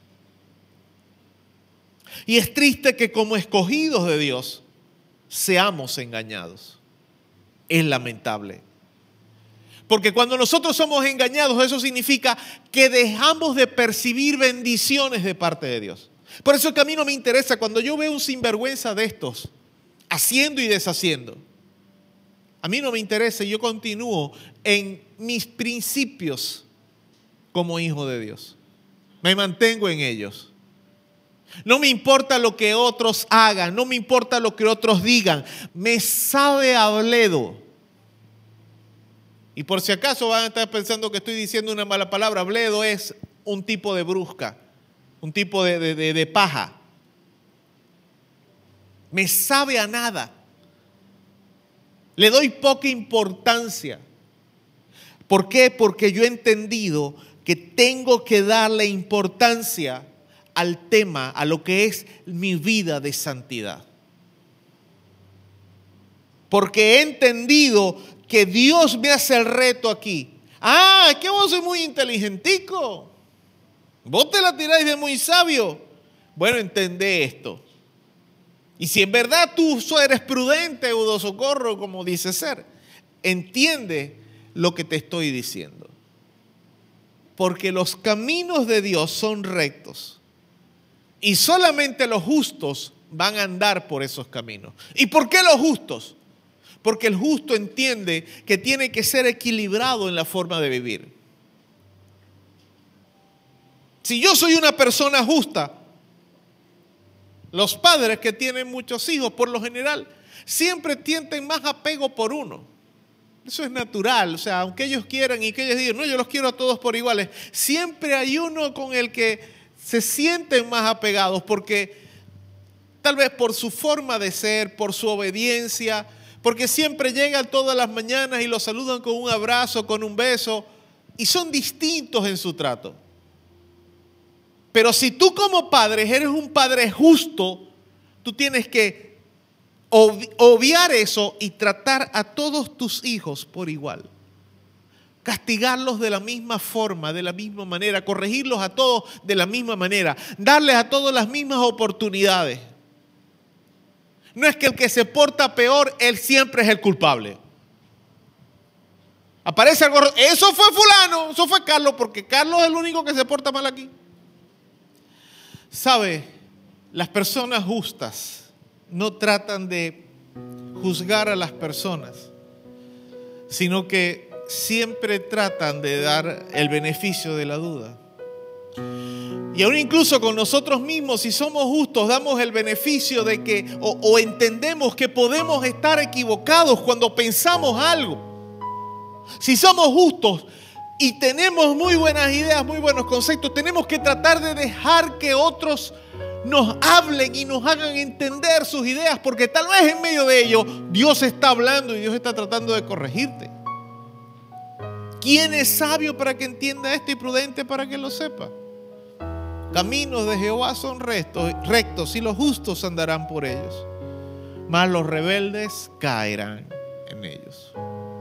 Y es triste que como escogidos de Dios seamos engañados. Es lamentable. Porque cuando nosotros somos engañados, eso significa que dejamos de percibir bendiciones de parte de Dios. Por eso es que a mí no me interesa cuando yo veo un sinvergüenza de estos, haciendo y deshaciendo. A mí no me interesa, yo continúo en mis principios como hijo de Dios. Me mantengo en ellos. No me importa lo que otros hagan, no me importa lo que otros digan. Me sabe a bledo. Y por si acaso van a estar pensando que estoy diciendo una mala palabra, bledo es un tipo de brusca, un tipo de paja. Me sabe a nada. Le doy poca importancia. ¿Por qué? Porque yo he entendido que tengo que darle importancia al tema, a lo que es mi vida de santidad. Porque he entendido que Dios me hace el reto aquí. Ah, que vos sos muy inteligentico. Vos te la tiráis de muy sabio. Bueno, entendé esto. Y si en verdad tú eres prudente, Eudosocorro, como dice ser, entiende lo que te estoy diciendo. Porque los caminos de Dios son rectos. Y solamente los justos van a andar por esos caminos. ¿Y por qué los justos? Porque el justo entiende que tiene que ser equilibrado en la forma de vivir. Si yo soy una persona justa, los padres que tienen muchos hijos, por lo general, siempre tienen más apego por uno. Eso es natural, o sea, aunque ellos quieran y que ellos digan, no, yo los quiero a todos por iguales, siempre hay uno con el que se sienten más apegados, porque tal vez por su forma de ser, por su obediencia, porque siempre llegan todas las mañanas y los saludan con un abrazo, con un beso, y son distintos en su trato. Pero si tú como padre eres un padre justo, tú tienes que obviar eso y tratar a todos tus hijos por igual. Castigarlos de la misma forma, de la misma manera, corregirlos a todos de la misma manera, darles a todos las mismas oportunidades. No es que el que se porta peor, él siempre es el culpable. Aparece algo, eso fue fulano, eso fue Carlos, porque Carlos es el único que se porta mal aquí. ¿Sabe? Las personas justas no tratan de juzgar a las personas, sino que siempre tratan de dar el beneficio de la duda. Y aún incluso con nosotros mismos, si somos justos, damos el beneficio de que, o entendemos que podemos estar equivocados cuando pensamos algo. Si somos justos y tenemos muy buenas ideas, muy buenos conceptos, tenemos que tratar de dejar que otros nos hablen y nos hagan entender sus ideas, porque tal vez en medio de ello Dios está hablando y Dios está tratando de corregirte. ¿Quién es sabio para que entienda esto y prudente para que lo sepa? Caminos de Jehová son rectos y los justos andarán por ellos, mas los rebeldes caerán en ellos.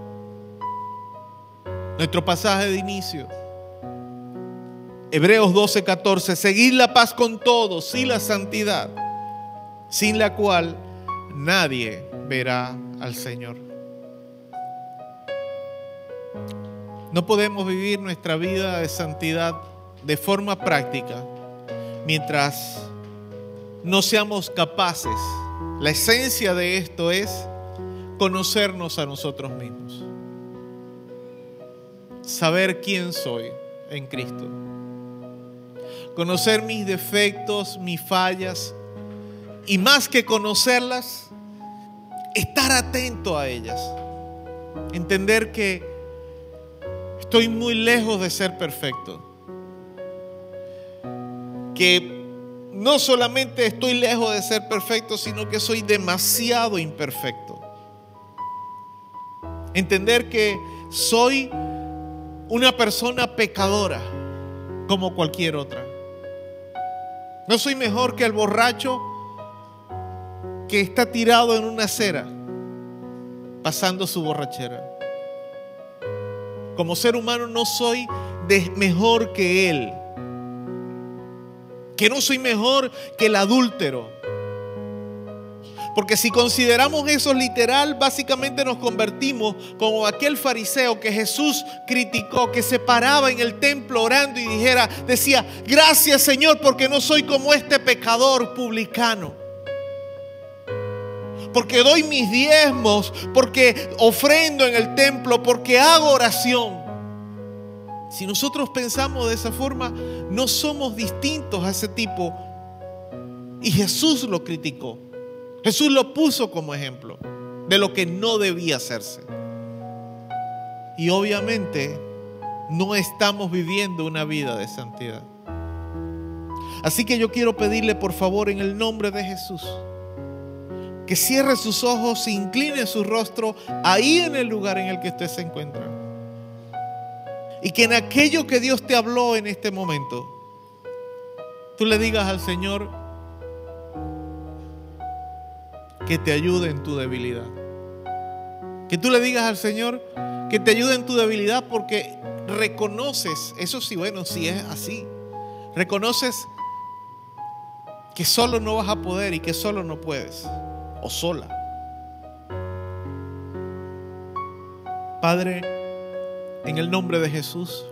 Nuestro pasaje de inicio, Hebreos 12:14, seguid la paz con todos y la santidad, sin la cual nadie verá al Señor. No podemos vivir nuestra vida de santidad de forma práctica mientras no seamos capaces. La esencia de esto es conocernos a nosotros mismos. Saber quién soy en Cristo. Conocer mis defectos, mis fallas, y más que conocerlas, estar atento a ellas. Entender que estoy muy lejos de ser perfecto. Que no solamente estoy lejos de ser perfecto, sino que soy demasiado imperfecto. Entender que soy una persona pecadora como cualquier otra. No soy mejor que el borracho que está tirado en una acera pasando su borrachera. Como ser humano no soy mejor que él. Que no soy mejor que el adúltero. Porque si consideramos eso literal, básicamente nos convertimos como aquel fariseo que Jesús criticó, que se paraba en el templo orando y decía, gracias Señor, porque no soy como este pecador publicano. Porque doy mis diezmos, porque ofrendo en el templo, porque hago oración. Si nosotros pensamos de esa forma, no somos distintos a ese tipo. Y Jesús lo criticó. Jesús lo puso como ejemplo de lo que no debía hacerse. Y obviamente no estamos viviendo una vida de santidad. Así que yo quiero pedirle por favor en el nombre de Jesús que cierre sus ojos, se incline su rostro ahí en el lugar en el que usted se encuentra. Y que en aquello que Dios te habló en este momento, tú le digas al Señor que te ayude en tu debilidad. Que tú le digas al Señor que te ayude en tu debilidad, porque reconoces, eso sí, bueno, si es así, reconoces que solo no vas a poder y que solo no puedes, o sola. Padre, en el nombre de Jesús,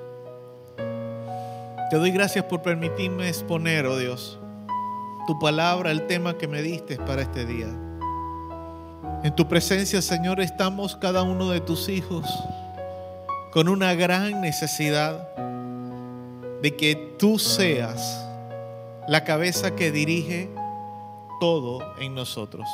te doy gracias por permitirme exponer, oh Dios, tu palabra, el tema que me diste para este día. En tu presencia, Señor, estamos cada uno de tus hijos con una gran necesidad de que tú seas la cabeza que dirige todo en nosotros.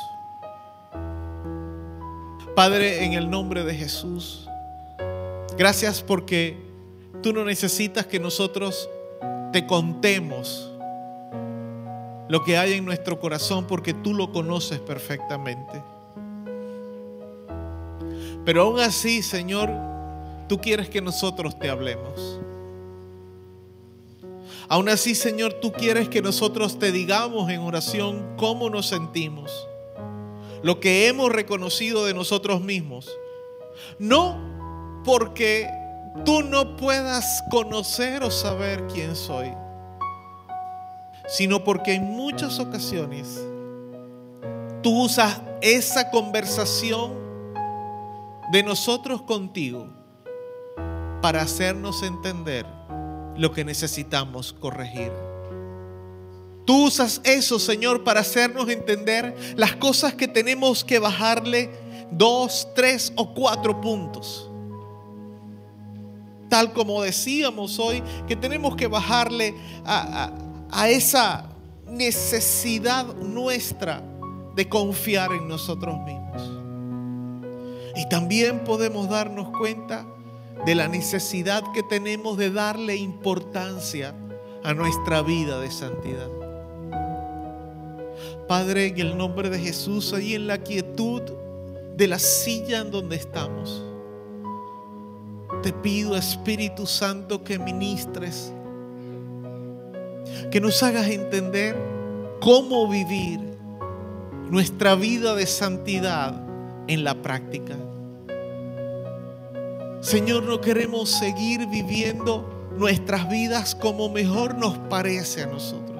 Padre, en el nombre de Jesús, gracias porque tú no necesitas que nosotros te contemos lo que hay en nuestro corazón, porque tú lo conoces perfectamente. Pero aún así, Señor, tú quieres que nosotros te hablemos. Aún así, Señor, tú quieres que nosotros te digamos en oración cómo nos sentimos, lo que hemos reconocido de nosotros mismos. No porque tú no puedas conocer o saber quién soy, sino porque en muchas ocasiones tú usas esa conversación de nosotros contigo para hacernos entender lo que necesitamos corregir. Tú usas eso, Señor, para hacernos entender las cosas que tenemos que bajarle 2, 3 o 4 puntos. Tal como decíamos hoy, que tenemos que bajarle a esa necesidad nuestra de confiar en nosotros mismos. Y también podemos darnos cuenta de la necesidad que tenemos de darle importancia a nuestra vida de santidad. Padre, en el nombre de Jesús, ahí en la quietud de la silla en donde estamos, te pido, Espíritu Santo, que ministres, que nos hagas entender cómo vivir nuestra vida de santidad en la práctica. Señor, no queremos seguir viviendo nuestras vidas como mejor nos parece a nosotros.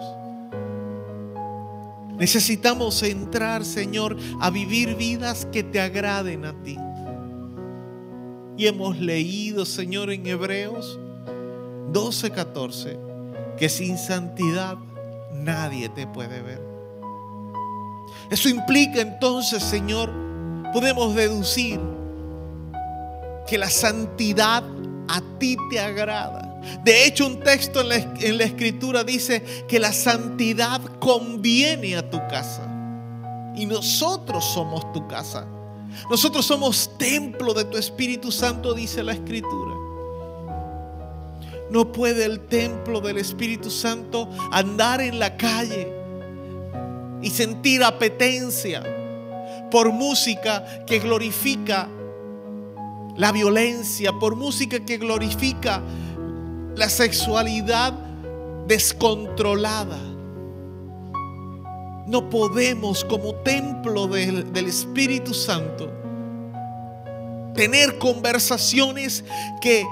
Necesitamos entrar, Señor, a vivir vidas que te agraden a ti. Y hemos leído, Señor, en Hebreos 12:14, que sin santidad nadie te puede ver. Eso implica entonces, Señor, podemos deducir que la santidad a ti te agrada. De hecho, un texto en la Escritura dice que la santidad conviene a tu casa. Y nosotros somos tu casa. Nosotros somos templo de tu Espíritu Santo, dice la Escritura. No puede el templo del Espíritu Santo andar en la calle y sentir apetencia por música que glorifica la violencia, por música que glorifica la sexualidad descontrolada. No podemos, como templo del Espíritu Santo, tener conversaciones que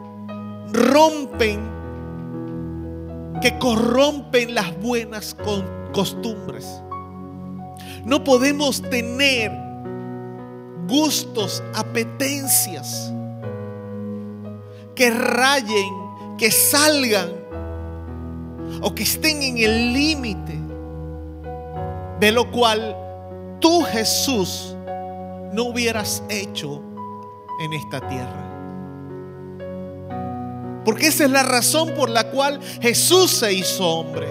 corrompen las buenas costumbres. No podemos tener gustos, apetencias que rayen, que salgan o que estén en el límite de lo cual tú, Jesús, no hubieras hecho en esta tierra. Porque esa es la razón por la cual Jesús se hizo hombre.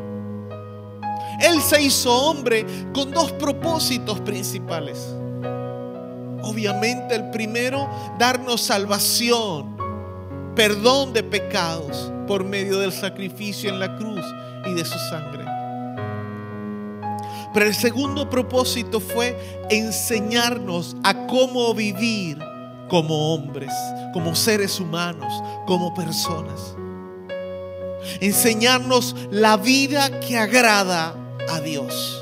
Él se hizo hombre con 2 propósitos principales. Obviamente el primero, darnos salvación, perdón de pecados por medio del sacrificio en la cruz y de su sangre. Pero el segundo propósito fue enseñarnos a cómo vivir como hombres, como seres humanos, como personas. Enseñarnos la vida que agrada a Dios.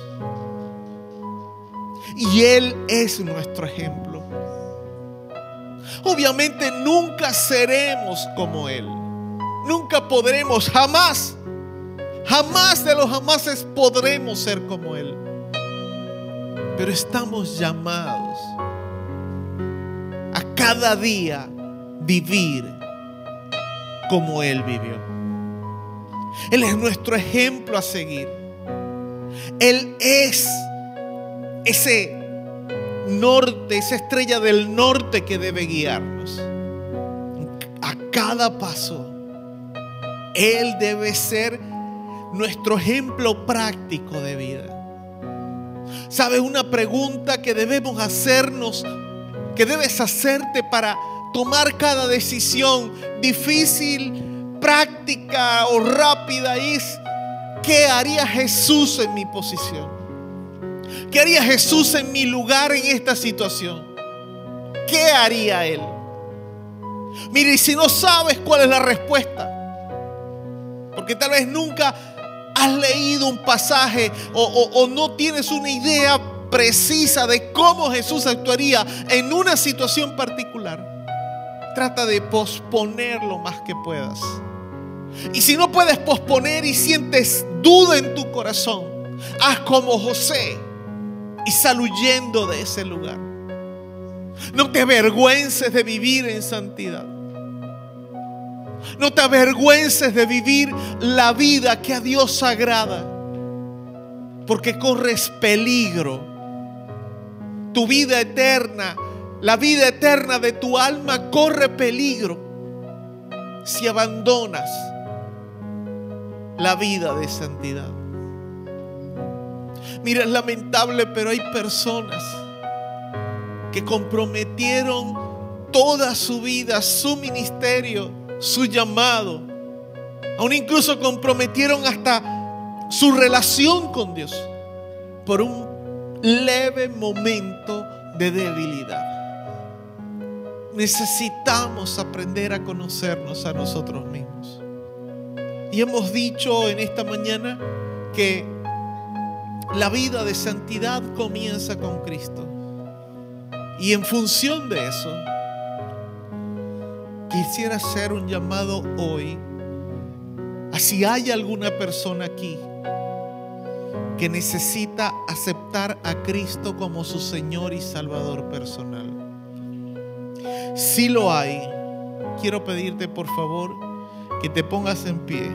Y Él es nuestro ejemplo. Obviamente nunca seremos como Él. Nunca podremos, jamás de los jamases podremos ser como Él. Pero estamos llamados a cada día vivir como Él vivió. Él es nuestro ejemplo a seguir. Él es ese norte, esa estrella del norte que debe guiarnos. A cada paso, Él debe ser nuestro ejemplo práctico de vida. ¿Sabes? Una pregunta que debemos hacernos, que debes hacerte para tomar cada decisión difícil, práctica o rápida es: ¿qué haría Jesús en mi posición? ¿Qué haría Jesús en mi lugar en esta situación? ¿qué haría Él? Mire, y si no sabes cuál es la respuesta, porque tal vez nunca has leído un pasaje o no tienes una idea precisa de cómo Jesús actuaría en una situación particular, trata de posponer lo más que puedas. Y si no puedes posponer y sientes duda en tu corazón, haz como José y sal huyendo de ese lugar. No te avergüences de vivir en santidad. No te avergüences de vivir la vida que a Dios agrada, porque corres peligro. Tu vida eterna, la vida eterna de tu alma corre peligro si abandonas la vida de santidad. Mira, es lamentable, pero hay personas que comprometieron toda su vida, su ministerio, su llamado. Aún incluso comprometieron hasta su relación con Dios por un leve momento de debilidad. Necesitamos aprender a conocernos a nosotros mismos. Y hemos dicho en esta mañana que la vida de santidad comienza con Cristo. Y en función de eso, quisiera hacer un llamado hoy a si hay alguna persona aquí que necesita aceptar a Cristo como su Señor y Salvador personal. Si lo hay, quiero pedirte por favor que te pongas en pie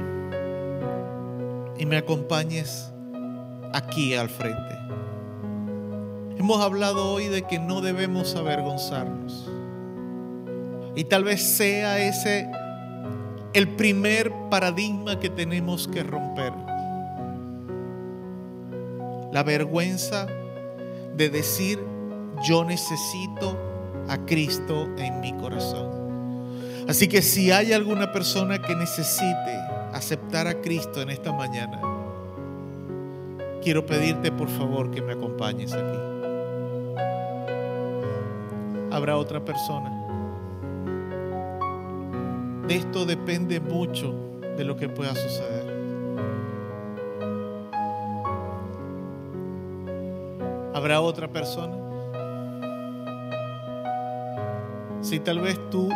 y me acompañes aquí al frente. Hemos hablado hoy de que no debemos avergonzarnos. Y tal vez sea ese el primer paradigma que tenemos que romper. La vergüenza de decir: yo necesito a Cristo en mi corazón. Así que si hay alguna persona que necesite aceptar a Cristo en esta mañana, quiero pedirte por favor que me acompañes aquí. Habrá otra persona. De esto depende mucho de lo que pueda suceder. ¿Habrá otra persona? Si tal vez tú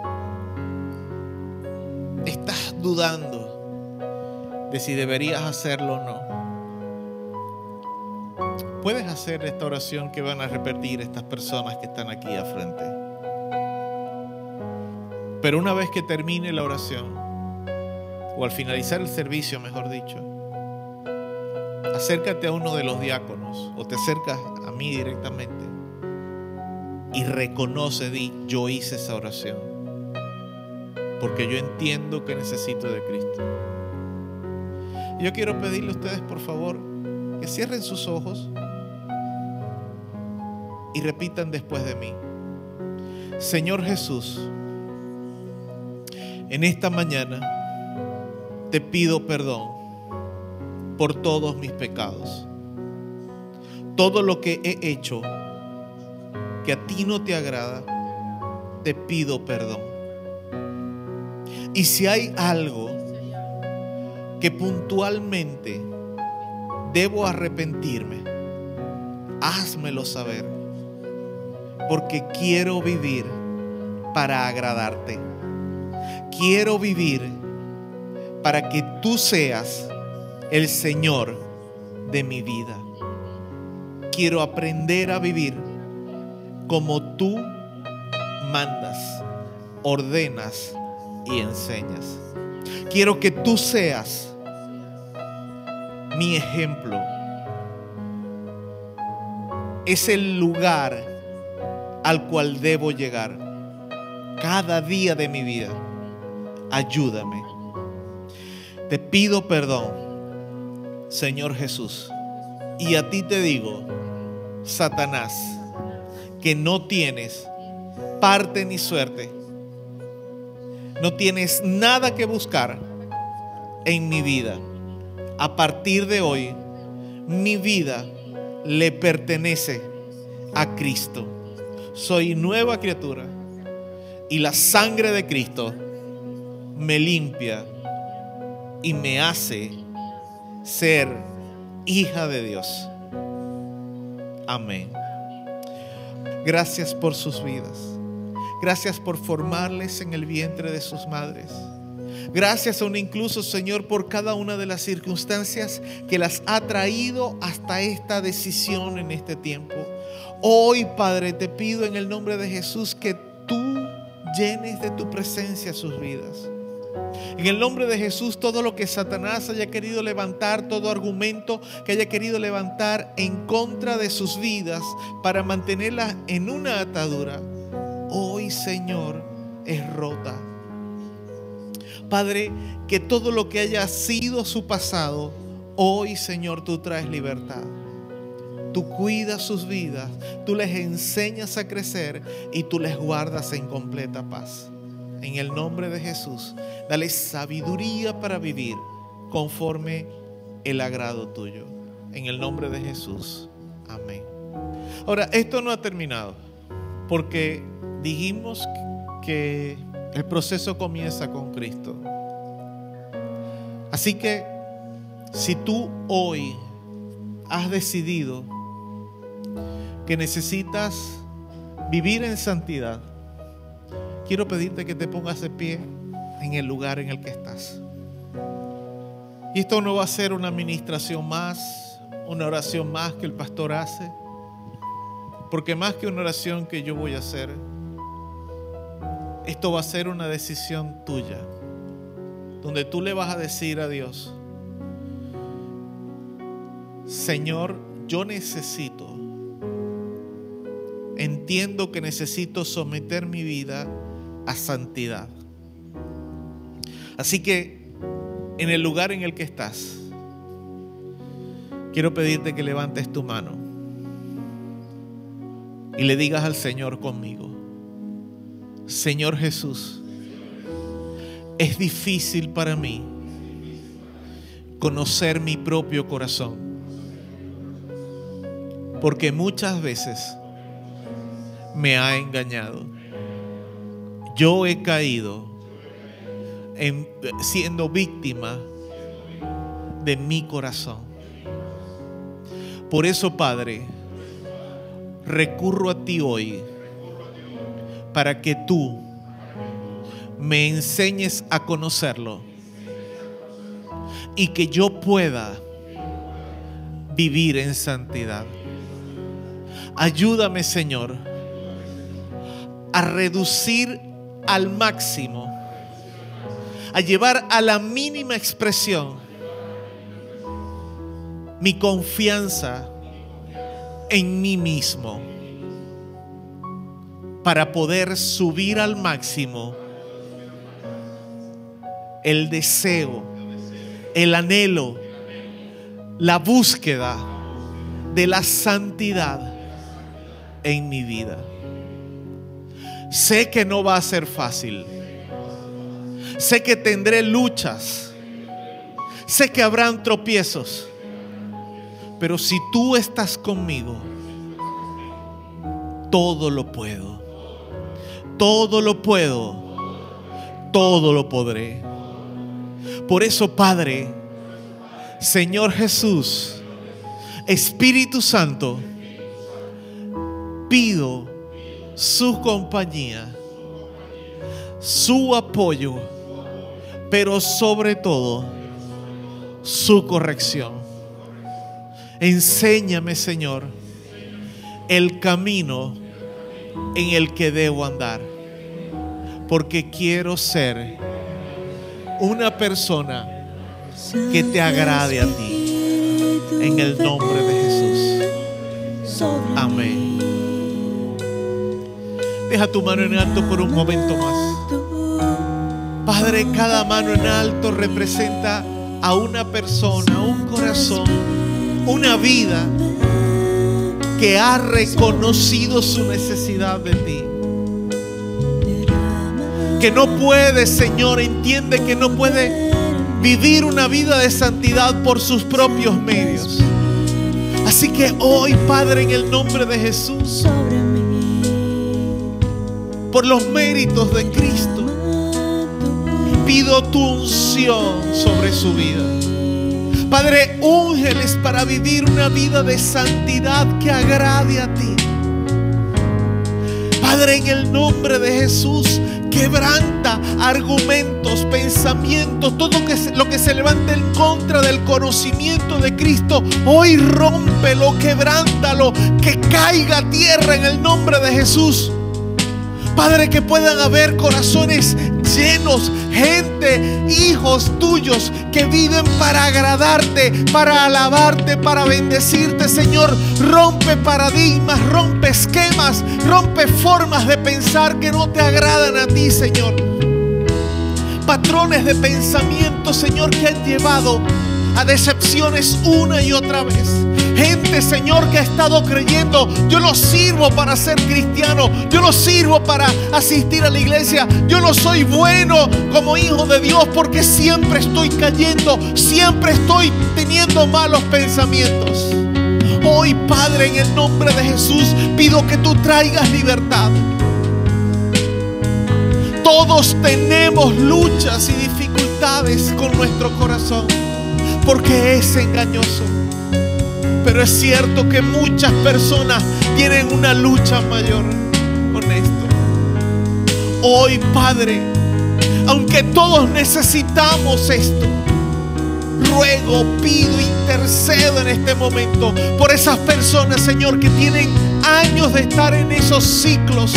estás dudando de si deberías hacerlo o no, puedes hacer esta oración que van a repetir estas personas que están aquí al frente. Pero una vez que termine la oración, o al finalizar el servicio, mejor dicho, acércate a uno de los diáconos o te acercas a mí directamente y reconoce, di: yo hice esa oración porque yo entiendo que necesito de Cristo. Y yo quiero pedirle a ustedes por favor que cierren sus ojos y repitan después de mí: Señor Jesús, en esta mañana te pido perdón por todos mis pecados. Todo lo que he hecho que a ti no te agrada, te pido perdón. Y si hay algo que puntualmente debo arrepentirme, házmelo saber, porque quiero vivir para agradarte. Quiero vivir para que tú seas el Señor de mi vida. Quiero aprender a vivir como tú mandas, ordenas y enseñas. Quiero que tú seas mi ejemplo. Es el lugar al cual debo llegar cada día de mi vida. Ayúdame. Te pido perdón, Señor Jesús. Y a ti te digo, Satanás, que no tienes parte ni suerte. No tienes nada que buscar en mi vida. A partir de hoy, mi vida le pertenece a Cristo. soy nueva criatura y la sangre de Cristo me limpia y me hace ser hija de Dios. Amén. Gracias por sus vidas. Gracias por formarles en el vientre de sus madres. Gracias aún incluso, Señor, por cada una de las circunstancias que las ha traído hasta esta decisión en este tiempo. Hoy, Padre, te pido en el nombre de Jesús que tú llenes de tu presencia sus vidas. En el nombre de Jesús, todo lo que Satanás haya querido levantar, todo argumento que haya querido levantar en contra de sus vidas para mantenerlas en una atadura, hoy, Señor, es rota. Padre, que todo lo que haya sido su pasado, hoy, Señor, tú traes libertad. Tú cuidas sus vidas, tú les enseñas a crecer y tú les guardas en completa paz. En el nombre de Jesús, dale sabiduría para vivir conforme el agrado tuyo. En el nombre de Jesús. Amén. Ahora, esto no ha terminado, porque dijimos que el proceso comienza con Cristo. Así que si tú hoy has decidido que necesitas vivir en santidad, quiero pedirte que te pongas de pie en el lugar en el que estás. Y esto no va a ser una administración más, una oración más que el pastor hace, porque más que una oración que yo voy a hacer, esto va a ser una decisión tuya, donde tú le vas a decir a Dios: Señor, yo entiendo que necesito someter mi vida a santidad. Así que en el lugar en el que estás, quiero pedirte que levantes tu mano y le digas al Señor conmigo: Señor Jesús, es difícil para mí conocer mi propio corazón, porque muchas veces me ha engañado. Yo he caído siendo víctima de mi corazón. Por eso, Padre, recurro a ti hoy para que tú me enseñes a conocerlo y que yo pueda vivir en santidad. Ayúdame, Señor, a reducir al máximo, a llevar a la mínima expresión mi confianza en mí mismo, para poder subir al máximo el deseo, el anhelo, la búsqueda de la santidad en mi vida. Sé que no va a ser fácil. Sé que tendré luchas. Sé que habrán tropiezos. Pero si tú estás conmigo, todo lo puedo. Todo lo puedo. Todo lo podré. Por eso, Padre, Señor Jesús, Espíritu Santo, pido su compañía, su apoyo, pero sobre todo su corrección. Enséñame, Señor, el camino en el que debo andar, porque quiero ser una persona que te agrade a ti, en el nombre de Jesús. Amén. Deja tu mano en alto por un momento más. Padre, cada mano en alto representa a una persona, un corazón, una vida que ha reconocido su necesidad de ti. Que no puede, Señor, entiende que no puede vivir una vida de santidad por sus propios medios. Así que hoy, Padre, en el nombre de Jesús, por los méritos de Cristo. Pido tu unción sobre su vida. Padre, úngeles para vivir una vida de santidad que agrade a ti. Padre, en el nombre de Jesús, quebranta argumentos, pensamientos, todo lo que se levante en contra del conocimiento de Cristo. Hoy rómpelo, quebrántalo, que caiga a tierra en el nombre de Jesús. Padre, que puedan haber corazones llenos, gente, hijos tuyos que viven para agradarte, para alabarte, para bendecirte, Señor. Rompe paradigmas, rompe esquemas, rompe formas de pensar que no te agradan a ti, Señor. Patrones de pensamiento, Señor, que han llevado a decepciones una y otra vez. Gente, Señor, que ha estado creyendo: yo no sirvo para ser cristiano, yo no sirvo para asistir a la iglesia, yo no soy bueno como hijo de Dios porque siempre estoy cayendo, siempre estoy teniendo malos pensamientos. Hoy, Padre, en el nombre de Jesús, pido que tú traigas libertad. Todos tenemos luchas y dificultades con nuestro corazón porque es engañoso. Pero es cierto que muchas personas tienen una lucha mayor con esto. Hoy, Padre, aunque todos necesitamos esto, ruego, pido, intercedo en este momento por esas personas, Señor, que tienen años de estar en esos ciclos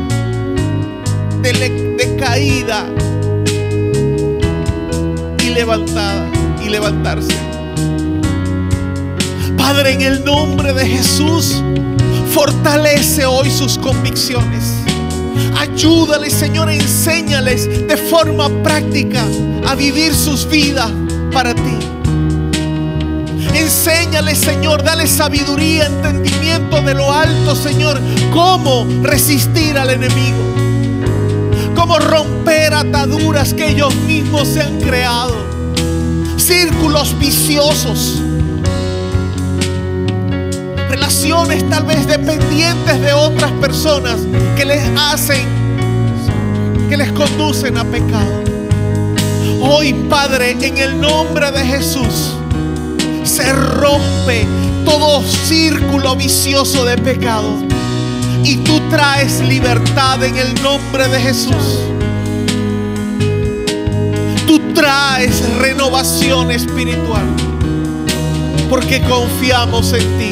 de caída y levantarse. Padre, en el nombre de Jesús, fortalece hoy sus convicciones. Ayúdales, Señor, enséñales de forma práctica a vivir sus vidas para ti. Enséñales, Señor, dale sabiduría, entendimiento de lo alto, Señor, cómo resistir al enemigo, cómo romper ataduras que ellos mismos se han creado, círculos viciosos, relaciones tal vez dependientes de otras personas que les conducen a pecado. Hoy, Padre, en el nombre de Jesús, se rompe todo círculo vicioso de pecado y tú traes libertad en el nombre de Jesús. Tú traes renovación espiritual porque confiamos en ti.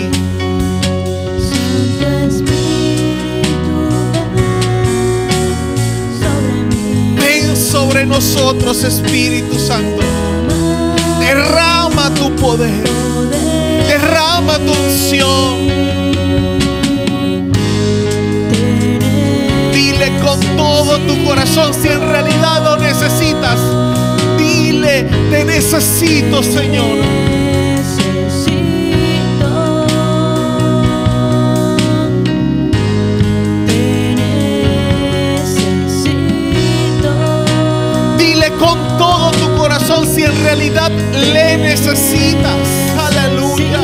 Ven sobre nosotros, Espíritu Santo. Derrama tu poder, derrama tu unción. Dile con todo tu corazón si en realidad lo necesitas. Dile: te necesito, Señor. Si en realidad le necesitas. Aleluya.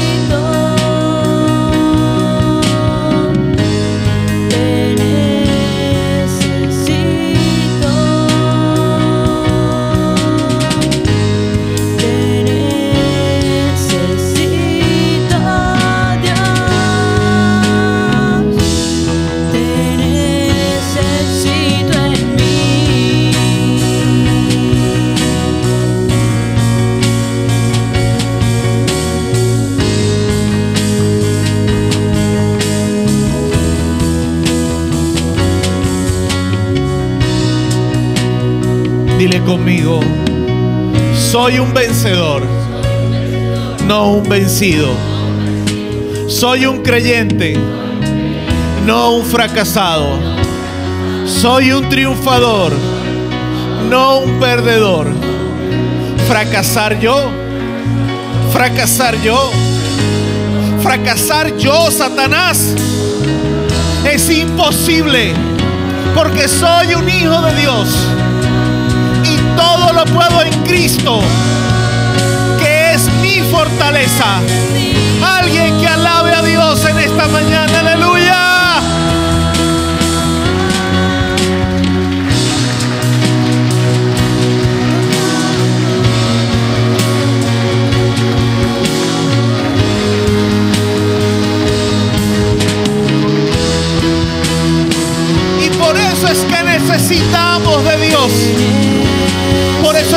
Dile conmigo: soy un vencedor, no un vencido. Soy un creyente, no un fracasado. Soy un triunfador, no un perdedor. Fracasar yo, fracasar yo, fracasar yo, Satanás, es imposible, porque soy un hijo de Dios. Todo lo puedo en Cristo, que es mi fortaleza. Alguien que alabe a Dios en esta mañana. Aleluya.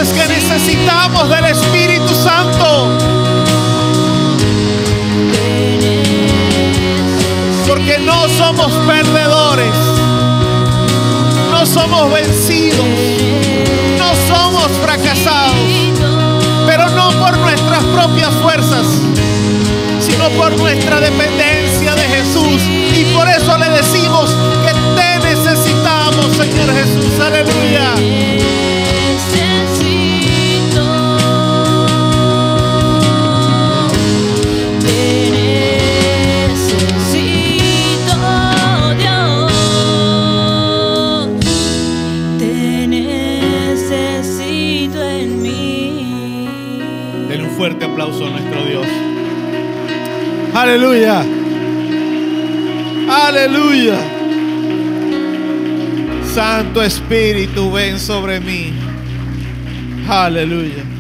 es que necesitamos del Espíritu Santo. Porque no somos perdedores, no somos vencidos, no somos fracasados, pero no por nuestras propias fuerzas, sino por nuestra dependencia de Jesús. Y por eso le decimos que te necesitamos, Señor Jesús. Aleluya. Fuerte aplauso a nuestro Dios. Aleluya. Aleluya. Santo Espíritu, ven sobre mí. Aleluya.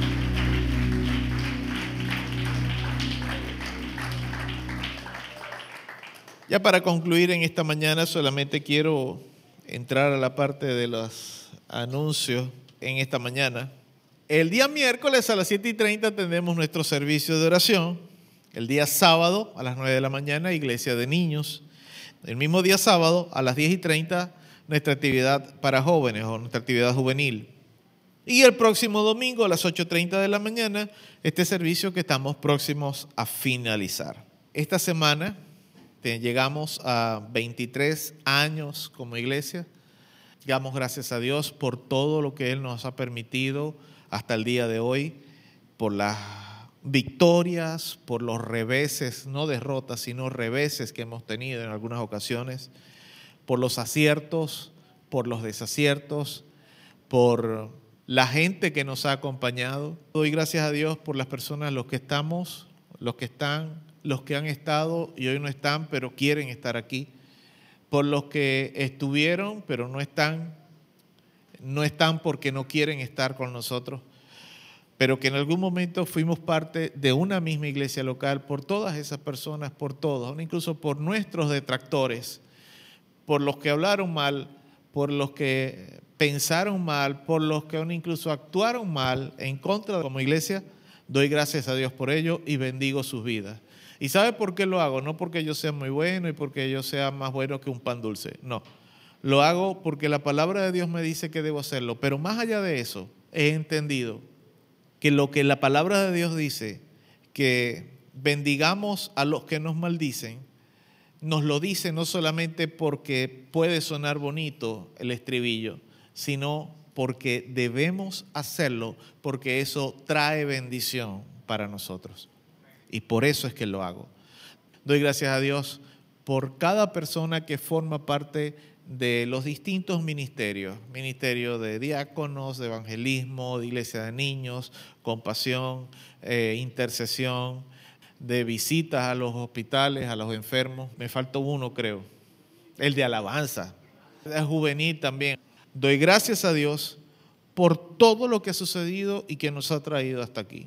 Ya para concluir en esta mañana, solamente quiero entrar a la parte de los anuncios en esta mañana. El día miércoles a las 7:30 tendremos nuestro servicio de oración. El día sábado a las 9 de la mañana, iglesia de niños. El mismo día sábado a las 10:30, nuestra actividad para jóvenes o nuestra actividad juvenil. Y el próximo domingo a las 8:30 de la mañana, este servicio que estamos próximos a finalizar. Esta semana llegamos a 23 años como iglesia. Damos gracias a Dios por todo lo que Él nos ha permitido hasta el día de hoy, por las victorias, por los reveses, no derrotas, sino reveses que hemos tenido en algunas ocasiones, por los aciertos, por los desaciertos, por la gente que nos ha acompañado. Doy gracias a Dios por las personas, los que estamos, los que están, los que han estado y hoy no están, pero quieren estar aquí, por los que estuvieron, pero no están porque no quieren estar con nosotros, pero que en algún momento fuimos parte de una misma iglesia local, por todas esas personas, por todos, incluso por nuestros detractores, por los que hablaron mal, por los que pensaron mal, por los que aún incluso actuaron mal en contra de como iglesia. Doy gracias a Dios por ello y bendigo sus vidas. ¿Y sabe por qué lo hago? No porque yo sea muy bueno y porque yo sea más bueno que un pan dulce, no. Lo hago porque la palabra de Dios me dice que debo hacerlo. Pero más allá de eso, he entendido que lo que la palabra de Dios dice, que bendigamos a los que nos maldicen, nos lo dice no solamente porque puede sonar bonito el estribillo, sino porque debemos hacerlo, porque eso trae bendición para nosotros. Y por eso es que lo hago. Doy gracias a Dios por cada persona que forma parte de los distintos ministerios, ministerio de diáconos, de evangelismo, de iglesia de niños, compasión, intercesión, de visitas a los hospitales, a los enfermos. Me faltó uno, creo, el de alabanza, el juvenil también. Doy gracias a Dios por todo lo que ha sucedido y que nos ha traído hasta aquí.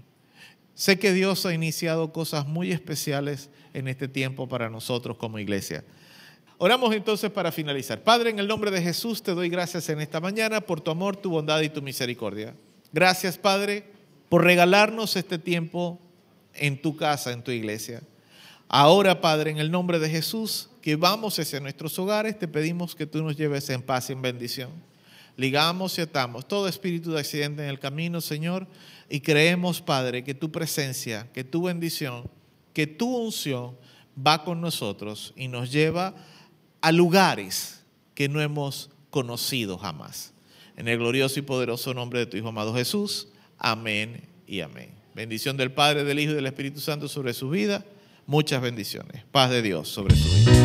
Sé que Dios ha iniciado cosas muy especiales en este tiempo para nosotros como iglesia. Oramos entonces para finalizar. Padre, en el nombre de Jesús te doy gracias en esta mañana por tu amor, tu bondad y tu misericordia. Gracias, Padre, por regalarnos este tiempo en tu casa, en tu iglesia. Ahora, Padre, en el nombre de Jesús, que vamos hacia nuestros hogares, te pedimos que tú nos lleves en paz y en bendición. Ligamos y atamos todo espíritu de accidente en el camino, Señor, y creemos, Padre, que tu presencia, que tu bendición, que tu unción va con nosotros y nos lleva a lugares que no hemos conocido jamás. En el glorioso y poderoso nombre de tu Hijo amado Jesús. Amén y amén. Bendición del Padre, del Hijo y del Espíritu Santo sobre su vida. Muchas bendiciones. Paz de Dios sobre su vida.